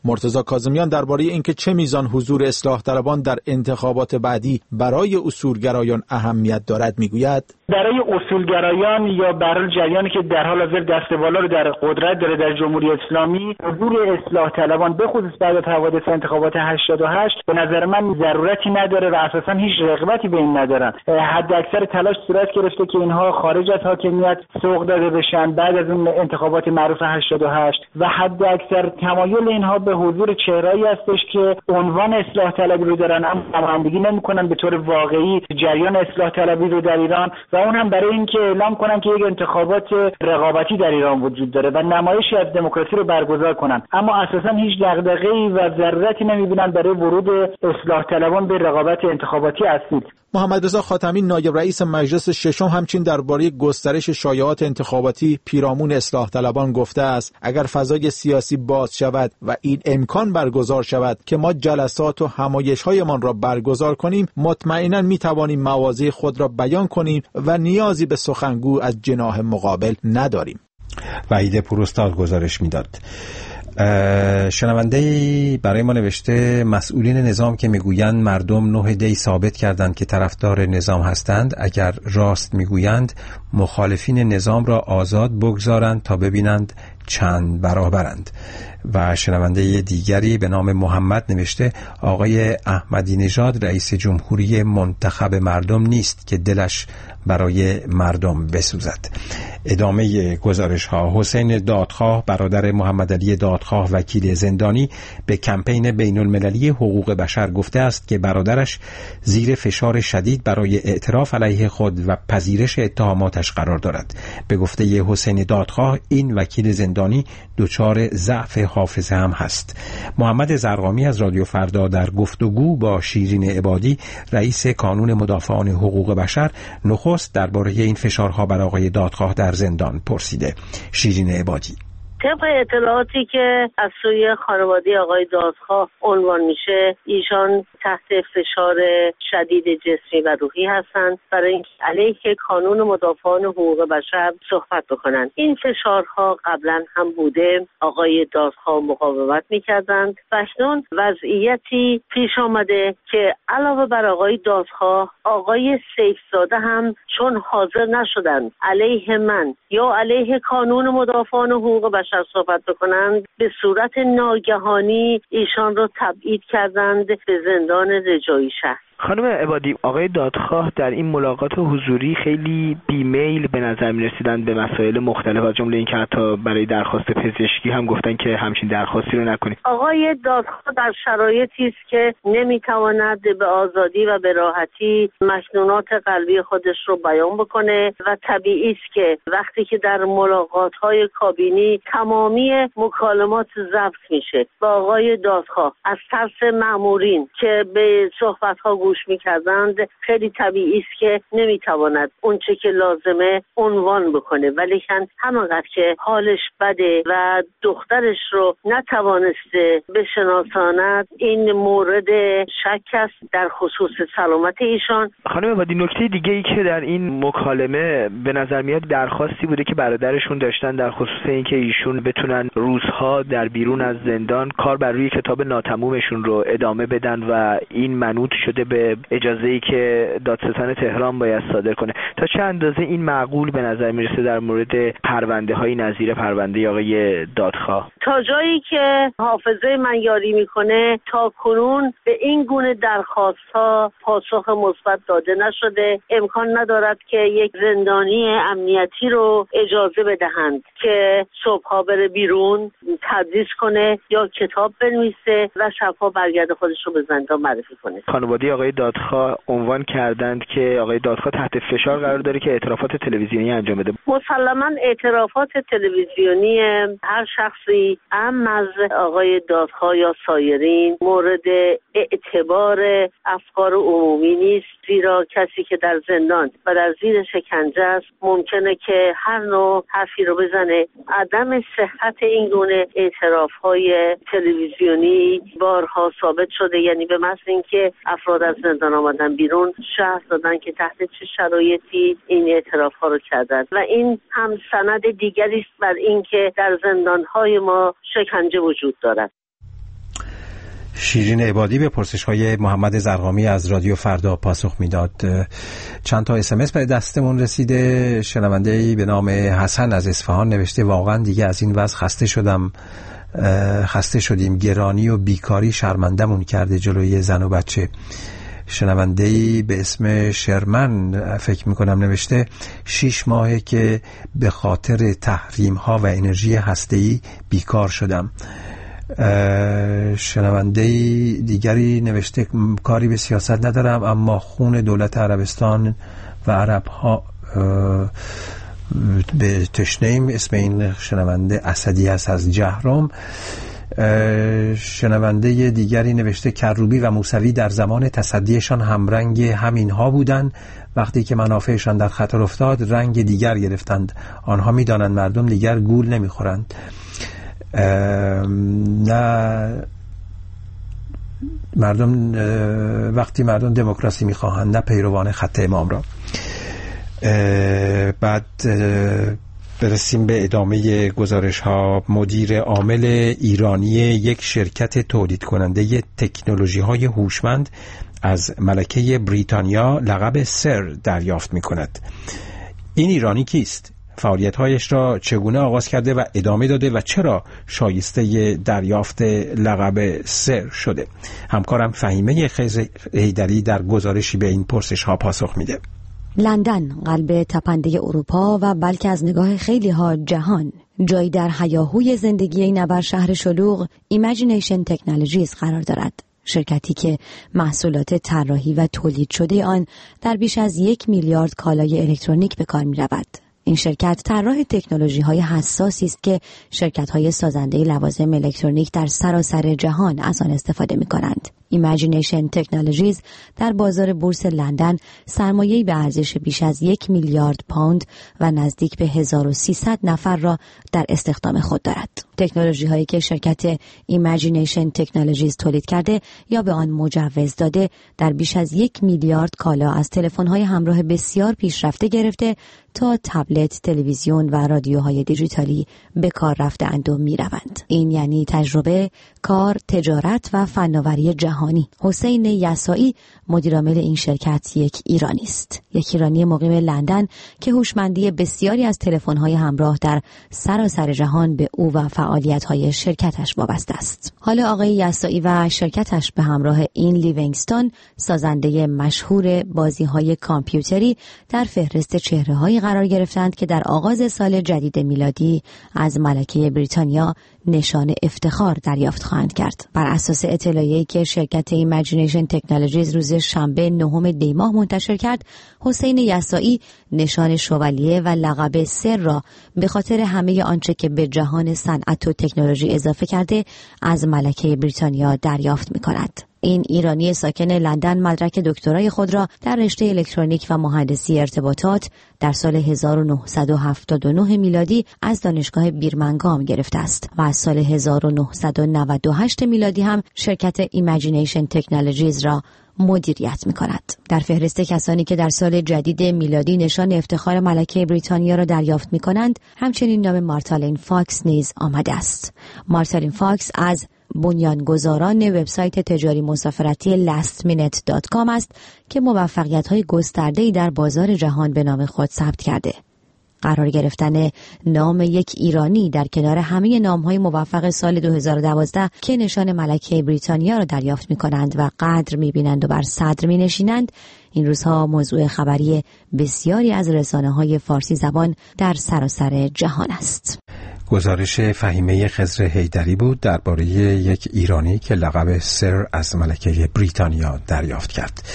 مرتضی کاظمیان درباره اینکه چه میزان حضور اصلاح طلبان در انتخابات بعدی برای اصولگرایان اهمیت دارد میگوید: برای اصولگرایان یا برای جریانی که در حال حاضر دست بالا رو در قدرت داره در جمهوری اسلامی، حضور اصلاح طلبان به خصوص بعد از حوادث انتخابات هشتاد و هشت به نظر من ضرورتی نداره و اساسا هیچ رغبتی به این ندارن. حد اکثر تلاش صورت گرفته که اینها خارج از حاکمیت سوق داده بشن بعد از اون انتخابات معروف هشتاد و هشت و حد اکثر تمایل اینها به حضور چهره‌ای هستش که عنوان اصلاح طلبی رو دارن اما نمایندگی نمی‌کنن به طور واقعی جریان اصلاح طلبی رو در ایران، و اون هم برای اینکه اعلام کنن که یک انتخابات رقابتی در ایران وجود داره و نمایشی از دموکراسی رو برگزار کنن، اما اساسا هیچ دغدغه‌ای و ضرورتی نمی‌بینن برای ورود اصلاح طلبان به رقابت انتخاباتی اصیل. محمد رضا خاتمی نایب رئیس مجلس ششم همچنین درباره گسترش شایعات انتخاباتی پیرامون اصلاح طلبان گفته است: اگر فضای سیاسی باز شود و این امکان برگزار شود که ما جلسات و همایش‌هایمان را برگزار کنیم، مطمئناً می‌توانیم مواضع خود را بیان کنیم و نیازی به سخنگو از جناح مقابل نداریم. وحید پوراستاد گزارش میداد. شنونده برای ما نوشته: مسئولین نظام که میگویند مردم نه دی ثابت کردند که طرفدار نظام هستند، اگر راست میگویند مخالفین نظام را آزاد بگذارند تا ببینند چند برابرند. و شنونده دیگری به نام محمد نوشته: آقای احمدی نژاد رئیس جمهوری منتخب مردم نیست که دلش برای مردم بسوزد. ادامه گزارش ها: حسین دادخواه برادر محمد علی دادخواه وکیل زندانی به کمپین بین المللی حقوق بشر گفته است که برادرش زیر فشار شدید برای اعتراف علیه خود و پذیرش اتهاماتش قرار دارد. به گفته حسین دادخواه این وکیل زندانی دچار ضعف حافظه هم هست. محمد زرقامی از رادیو فردا در گفتگو با شیرین عبادی رئیس کانون مدافعان حقوق بشر نخست درباره این فشارها بر آقای دادخواه در زندان پرسیده. شیرین عبادی: طبق اطلاعاتی که از سوی خانواده آقای دادخواه عنوان میشه، ایشان تحت فشار شدید جسمی و روحی هستند برای اینکه علیه کانون مدافعان حقوق بشر صحبت بکنند. این فشارها قبلا هم بوده، آقای دادخواه مقاومت میکردند و اکنون وضعیتی پیش آمده که علاوه بر آقای دادخواه، آقای سیفزاده هم چون حاضر نشدند علیه من یا علیه کانون مدافعان حقوق بشر صحبت بکنند، به صورت ناگهانی ایشان را تبعید کردند به زندان رجایی شهر. خانم عبادی، آقای دادخواه در این ملاقات حضوری خیلی بیمیل به نظر می رسیدن به مسائل مختلف، از جمله اینکه حتی برای درخواست پزشکی هم گفتن که همچین درخواستی رو نکنید. آقای دادخواه در شرایطی است که نمی تواند به آزادی و به راحتی مکنونات قلبی خودش رو بیان بکنه و طبیعی است که وقتی که در ملاقات‌های کابینی تمامی مکالمات ضبط میشه با آقای دادخواه از ترس مأمورین که به صحبت‌ها گوش میکردند، خیلی طبیعی است که نمیتواند اون چه که لازمه عنوان بکنه، ولی همانقدر که حالش بده و دخترش رو نتوانسته بشناساند، این مورد شک است در خصوص سلامت ایشان. خانم عبادی، نکته دیگه ای که در این مکالمه به نظر میاد درخواستی بوده که برادرشون داشتن در خصوص اینکه ایشون بتونن روزها در بیرون از زندان کار بر روی کتاب ناتمومشون رو ادامه بدن و این منوط شده به اجازه‌ای که دادستان تهران باید صادر کنه. تا چه اندازه این معقول به نظر میرسه در مورد پرونده‌های نظیر پرونده آقای دادخواه؟ تا جایی که حافظه من یاری میکنه تا کنون به این گونه درخواست‌ها پاسخ مثبت داده نشده. امکان ندارد که یک زندانی امنیتی رو اجازه بدهند که صبح‌ها بره بیرون تدریس کنه یا کتاب بنویسه و شب‌ها برگرده خودش رو به زندان معرفی کنه. خانواده آقای دادخواه عنوان کردند که آقای دادخواه تحت فشار قرار داره که اعترافات تلویزیونی انجام بده. مسلماً اعترافات تلویزیونی هر شخصی ام از آقای دادخواه یا سایرین مورد اعتبار افکار عمومی نیست، زیرا کسی که در زندان و در زیر شکنجه است ممکنه که هر نوع حرفی رو بزنه. عدم صحت این گونه اعتراف‌های تلویزیونی بارها ثابت شده، یعنی به محض اینکه افراد از زندان آمدن بیرون شرح دادن که تحت چه شرایطی این اعتراف‌ها رو کردند و این هم سند دیگری است بر اینکه در زندان‌های ما شکنجه وجود دارد. شیرین عبادی به پرسش‌های محمد زرقامی از رادیو فردا پاسخ میداد. چند تا اسمس به دستمون رسیده. شنونده‌ای به نام حسن از اصفهان نوشته واقعا دیگه از این وضع خسته شدم خسته شدیم، گرانی و بیکاری شرمندمون کرده جلوی زن و بچه. شنونده‌ای به اسم شرمن فکر میکنم نوشته شیش ماهه که به خاطر تحریم ها و انرژی هسته‌ای بیکار شدم. شنونده‌ای دیگری نوشته کاری به سیاست ندارم اما خون دولت عربستان و عرب ها به تشنه‌ایم. اسم این شنونده اسدی است از جهرم. شنونده دیگری نوشته کروبی و موسوی در زمان تصدیشان همرنگ همین ها بودند، وقتی که منافعشان در خطر افتاد رنگ دیگر گرفتند. آنها می‌دانند مردم دیگر گول نمی‌خورند. نه مردم وقتی مردم دموکراسی می‌خواهند نه پیروان خط امام را. بعد برسیم به ادامه گزارش ها. مدیر عامل ایرانی یک شرکت تولید کننده تکنولوژی های هوشمند از ملکه بریتانیا لقب سر دریافت می کند. این ایرانی کیست؟ فعالیت‌هایش را چگونه آغاز کرده و ادامه داده و چرا شایسته دریافت لقب سر شده؟ همکارم فهیمه خضر حیدری در گزارشی به این پرسش ها پاسخ میده. لندن، قلب تپنده اروپا و بلکه از نگاه خیلی ها جهان، جایی در هیاهوی زندگی این ابر شهر شلوغ ایمیجینیشن تکنولوژیز قرار دارد. شرکتی که محصولات طراحی و تولید شده آن در بیش از یک میلیارد کالای الکترونیک به کار می رود. این شرکت طراح تکنولوژی‌های حساسی است که شرکت‌های سازنده لوازم الکترونیک در سراسر جهان از آن استفاده می‌کنند. ایمیجینیشن تکنولوژیز در بازار بورس لندن سرمایه‌ای به ارزش بیش از یک میلیارد پوند و نزدیک به هزار و سیصد نفر را در استخدام خود دارد. تکنولوژی‌هایی که شرکت ایمیجینیشن تکنولوژیز تولید کرده یا به آن مجوز داده در بیش از یک میلیارد کالا از تلفن‌های همراه بسیار پیشرفته گرفته تا تبلت، تلویزیون و رادیوهای دیجیتالی به کار رفته‌اند و می‌روند. این یعنی تجربه، کار، تجارت و فناوری جهانی. حسین یساعی مدیرعامل این شرکت یک ایرانی است. یک ایرانی مقیم لندن که هوشمندی بسیاری از تلفن‌های همراه در سراسر جهان به او و فعالیت‌های شرکتش وابسته است. حالا آقای یساعی و شرکتش به همراه این لیوینگستون، سازنده مشهور بازی‌های کامپیوتری، در فهرست چهره‌های قرار گرفتند که در آغاز سال جدید میلادی از ملکه بریتانیا نشان افتخار دریافت خواهند کرد. بر اساس اطلاعیه‌ای که شرکت ایمیجینیشن تکنولوژیز روز شنبه نهم دی ماه منتشر کرد، حسین یساعی نشان شوالیه و لقب سر را به خاطر همه آنچه که به جهان صنعت و تکنولوژی اضافه کرده از ملکه بریتانیا دریافت می‌کند. این ایرانی ساکن لندن مدرک دکترای خود را در رشته الکترونیک و مهندسی ارتباطات در سال هزار و نهصد و هفتاد و نه میلادی از دانشگاه بیرمنگام گرفته است و از سال هزار و نهصد و نود و هشت میلادی هم شرکت ایمیجینیشن تکنولوژیز را مدیریت می‌کند. در فهرست کسانی که در سال جدید میلادی نشان افتخار ملکه بریتانیا را دریافت می‌کنند، همچنین نام مارتالین فاکس نیز آمده است. مارتالین فاکس از بنیانگذاران وبسایت تجاری مسافرتی لاست مینت دات کام است که موفقیت‌های گسترده‌ای در بازار جهان به نام خود ثبت کرده. قرار گرفتن نام یک ایرانی در کنار همه نام‌های موفق سال دو هزار و دوازده که نشان ملکه بریتانیا را دریافت می‌کنند و قدر می‌بینند و بر صدر می‌نشینند، این روزها موضوع خبری بسیاری از رسانه‌های فارسی زبان در سراسر جهان است. گزارش فهیمه خضر حیدری بود درباره یک ایرانی که لقب سر از ملکه بریتانیا دریافت کرد.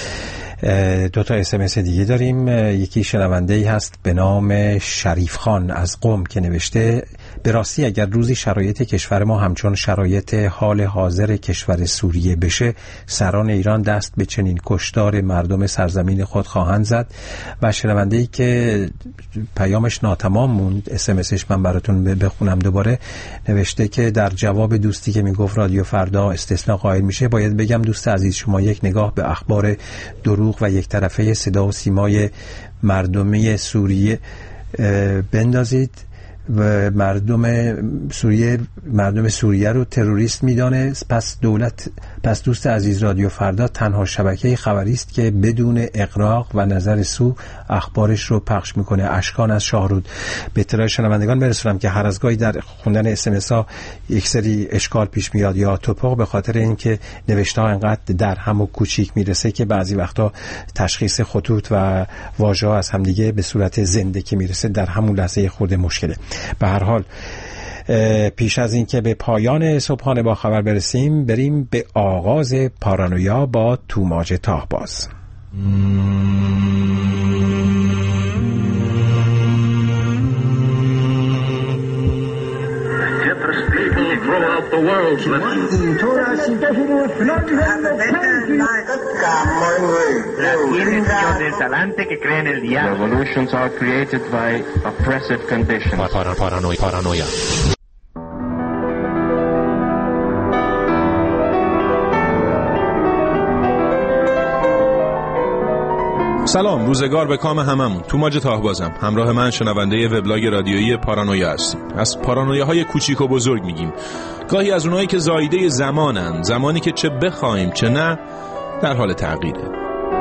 دو تا اس ام اس دیگه داریم. یکی شنونده ای هست به نام شریف خان از قم که نوشته به راستی اگر روزی شرایط کشور ما همچون شرایط حال حاضر کشور سوریه بشه، سران ایران دست به چنین کشتار مردم سرزمین خود خواهند زد. و شنونده ای که پیامش ناتمام موند، اس ام اسش من براتون بخونم دوباره، نوشته که در جواب دوستی که میگفت رادیو فردا استثناء قائل میشه، باید بگم دوست عزیز شما یک نگاه به اخبار دروغ و یک طرفه صدا و سیمای مردمی سوریه بندازید و مردم سوریه مردم سوریه رو تروریست میدانه، پس دولت پس دوست عزیز، رادیو فردا تنها شبکه خبری است که بدون اغراق و نظر سو اخبارش رو پخش میکنه. اشکان از شاهرود. به اطلاع شنوندگان برسونم که هر از گاهی در خوندن اس ام اس ها یک سری اشکال پیش میاد یا توپق، به خاطر اینکه نوشته ها انقدر در هم و کوچیک میرسه که بعضی وقتا تشخیص خطوط و واژه ها از همدیگه به صورت زنده که میرسه در همون لحظه خورده مشکله. به هر حال پیش از این که به پایان صبحانه با خبر برسیم، بریم به آغاز پارانویا با توماج تاهباز. Revolutions are created by oppressive conditions. Paranoia. Paranoia. سلام، روزگار به کام هممون. توماج تاهبازم. همراه من شنونده وبلاگ رادیویی پارانویا هستیم. از پارانویاهای کوچیک و بزرگ میگیم. گاهی از اونایی که زایده زمانن، زمانی که چه بخوایم چه نه در حال تغییره.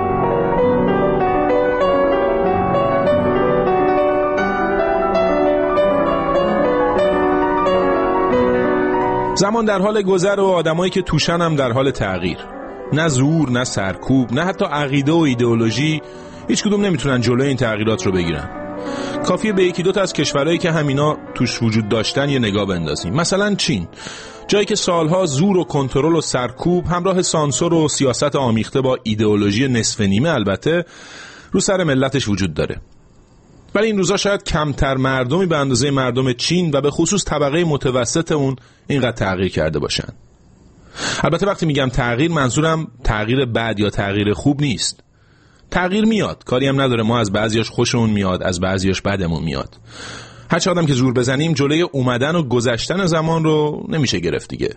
زمان در حال گذر و آدمایی که توشن هم در حال تغییر. نه زور، نه سرکوب، نه حتی عقیده و ایدئولوژی، هیچ کدوم نمیتونن جلوی این تغییرات رو بگیرن. کافیه به یکی دوتا از کشورهایی که همینا توش وجود داشتن یه نگاه بندازیم. مثلا چین، جایی که سالها زور و کنترل و سرکوب همراه سانسور و سیاست آمیخته با ایدئولوژی نصف نیمه البته رو سر ملتش وجود داره. ولی این روزا شاید کمتر مردمی به اندازه مردم چین و به خصوص طبقه متوسط اون اینقدر تغییر کرده باشن. البته وقتی میگم تغییر، منظورم تغییر بد یا تغییر خوب نیست. تغییر میاد، کاری هم نداره، ما از بعضیاش خوشمون میاد، از بعضیاش بدمون میاد. هر چه آدم که زور بزنیم جلوی اومدن و گذشتن زمان رو نمیشه گرفت دیگه.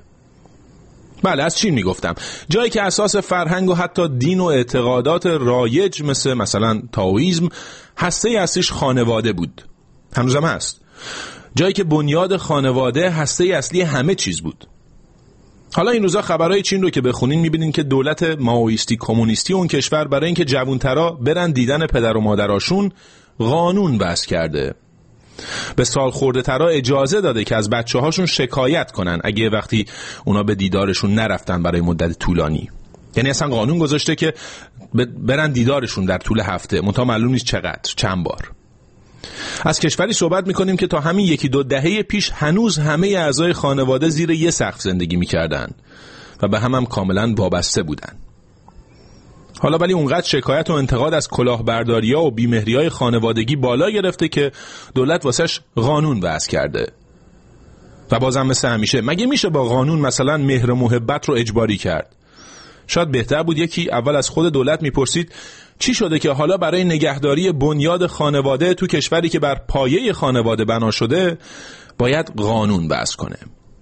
بله، از چین میگفتم، جایی که اساس فرهنگ و حتی دین و اعتقادات رایج مثل مثلا تائوئیسم هسته اصلیش خانواده بود، هنوزم هست. جایی که بنیاد خانواده هسته اصلی همه چیز بود. حالا این روزا خبرهای چین رو که بخونین میبینین که دولت مائویستی کمونیستی اون کشور برای اینکه جوانترا برن دیدن پدر و مادراشون قانون وضع کرده. به سال خورده ترا اجازه داده که از بچه هاشون شکایت کنن اگه وقتی اونا به دیدارشون نرفتن برای مدت طولانی. یعنی اصلا قانون گذاشته که برن دیدارشون در طول هفته، منتها معلوم نیست چقدر، چند بار. از کشوری صحبت میکنیم که تا همین یکی دو دهه پیش هنوز همه اعضای خانواده زیر یه سقف زندگی میکردن و به هم هم کاملا وابسته بودن. حالا ولی اونقدر شکایت و انتقاد از کلاهبرداری‌ها و بیمهری‌های خانوادگی بالا گرفته که دولت واسش قانون وضع کرده. و بازم مثل همیشه، مگه میشه با قانون مثلا مهر و محبت رو اجباری کرد؟ شاید بهتر بود یکی اول از خود دولت میپرسید چی شده که حالا برای نگهداری بنیاد خانواده تو کشوری که بر پایه خانواده بنا شده باید قانون وضع کنه.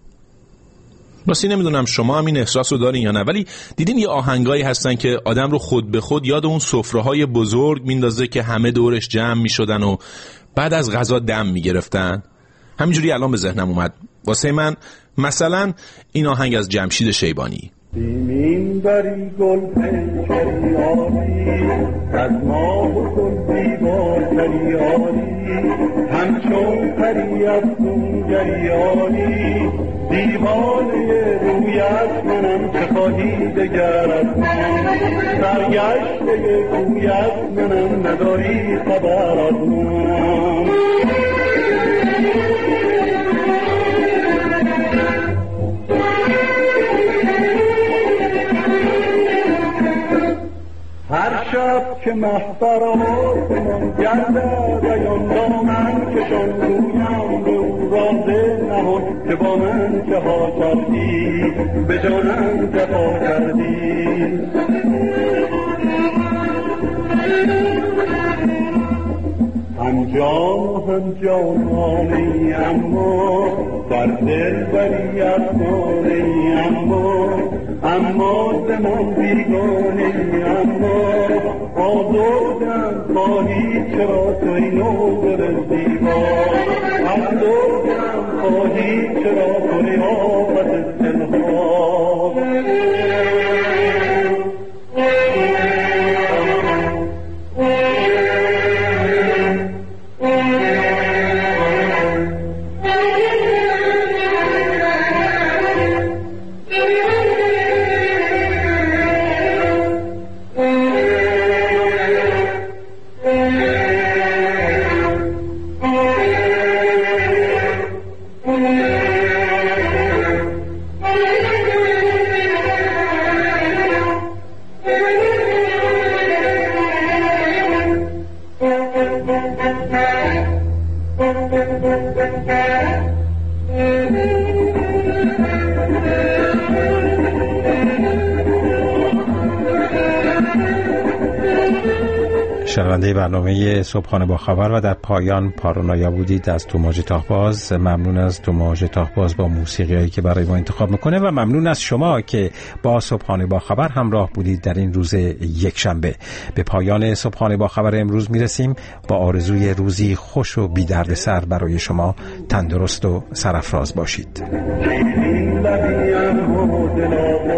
راستی نمیدونم شما هم این احساس رو دارین یا نه، ولی دیدین یه آهنگایی هستن که آدم رو خود به خود یاد اون سفره‌های بزرگ میندازه که همه دورش جمع میشدن و بعد از غذا دم میگرفتن؟ همینجوری الان به ذهنم اومد. واسه من مثلا این آهنگ از جمشید شیبانی. بیمین بری گل پنچریانی از ما و گل دیوارتریانی همچون پری از دونگریانی دیوانه رویت منم چه خواهی دگر از من سرگشته گویت منم نداری خبر از من. هر شب که محضرات من گردد ایان دامن کشان رویم به او رازه نهان که با من که ها کردی به جانم جفا کردی. هم جان هم جانانی اما در دل بری افغانی اما اما زمان بیگانی اما آزردم خواهی چرا تو اینو دل زیبا آزردم خواهی چرا تو آفت دلها. شنونده برنامه صبحانه با خبر و در پایان پارانویا بودید از توماج تاهباز. ممنون از توماج تاهباز با موسیقیایی که برای ما انتخاب میکنه و ممنون از شما که با صبحانه با خبر همراه بودید در این روز یک شنبه. به پایان صبحانه با خبر امروز میرسیم با آرزوی روزی خوش و بی درد سر برای شما. تندرست و سرافراز باشید.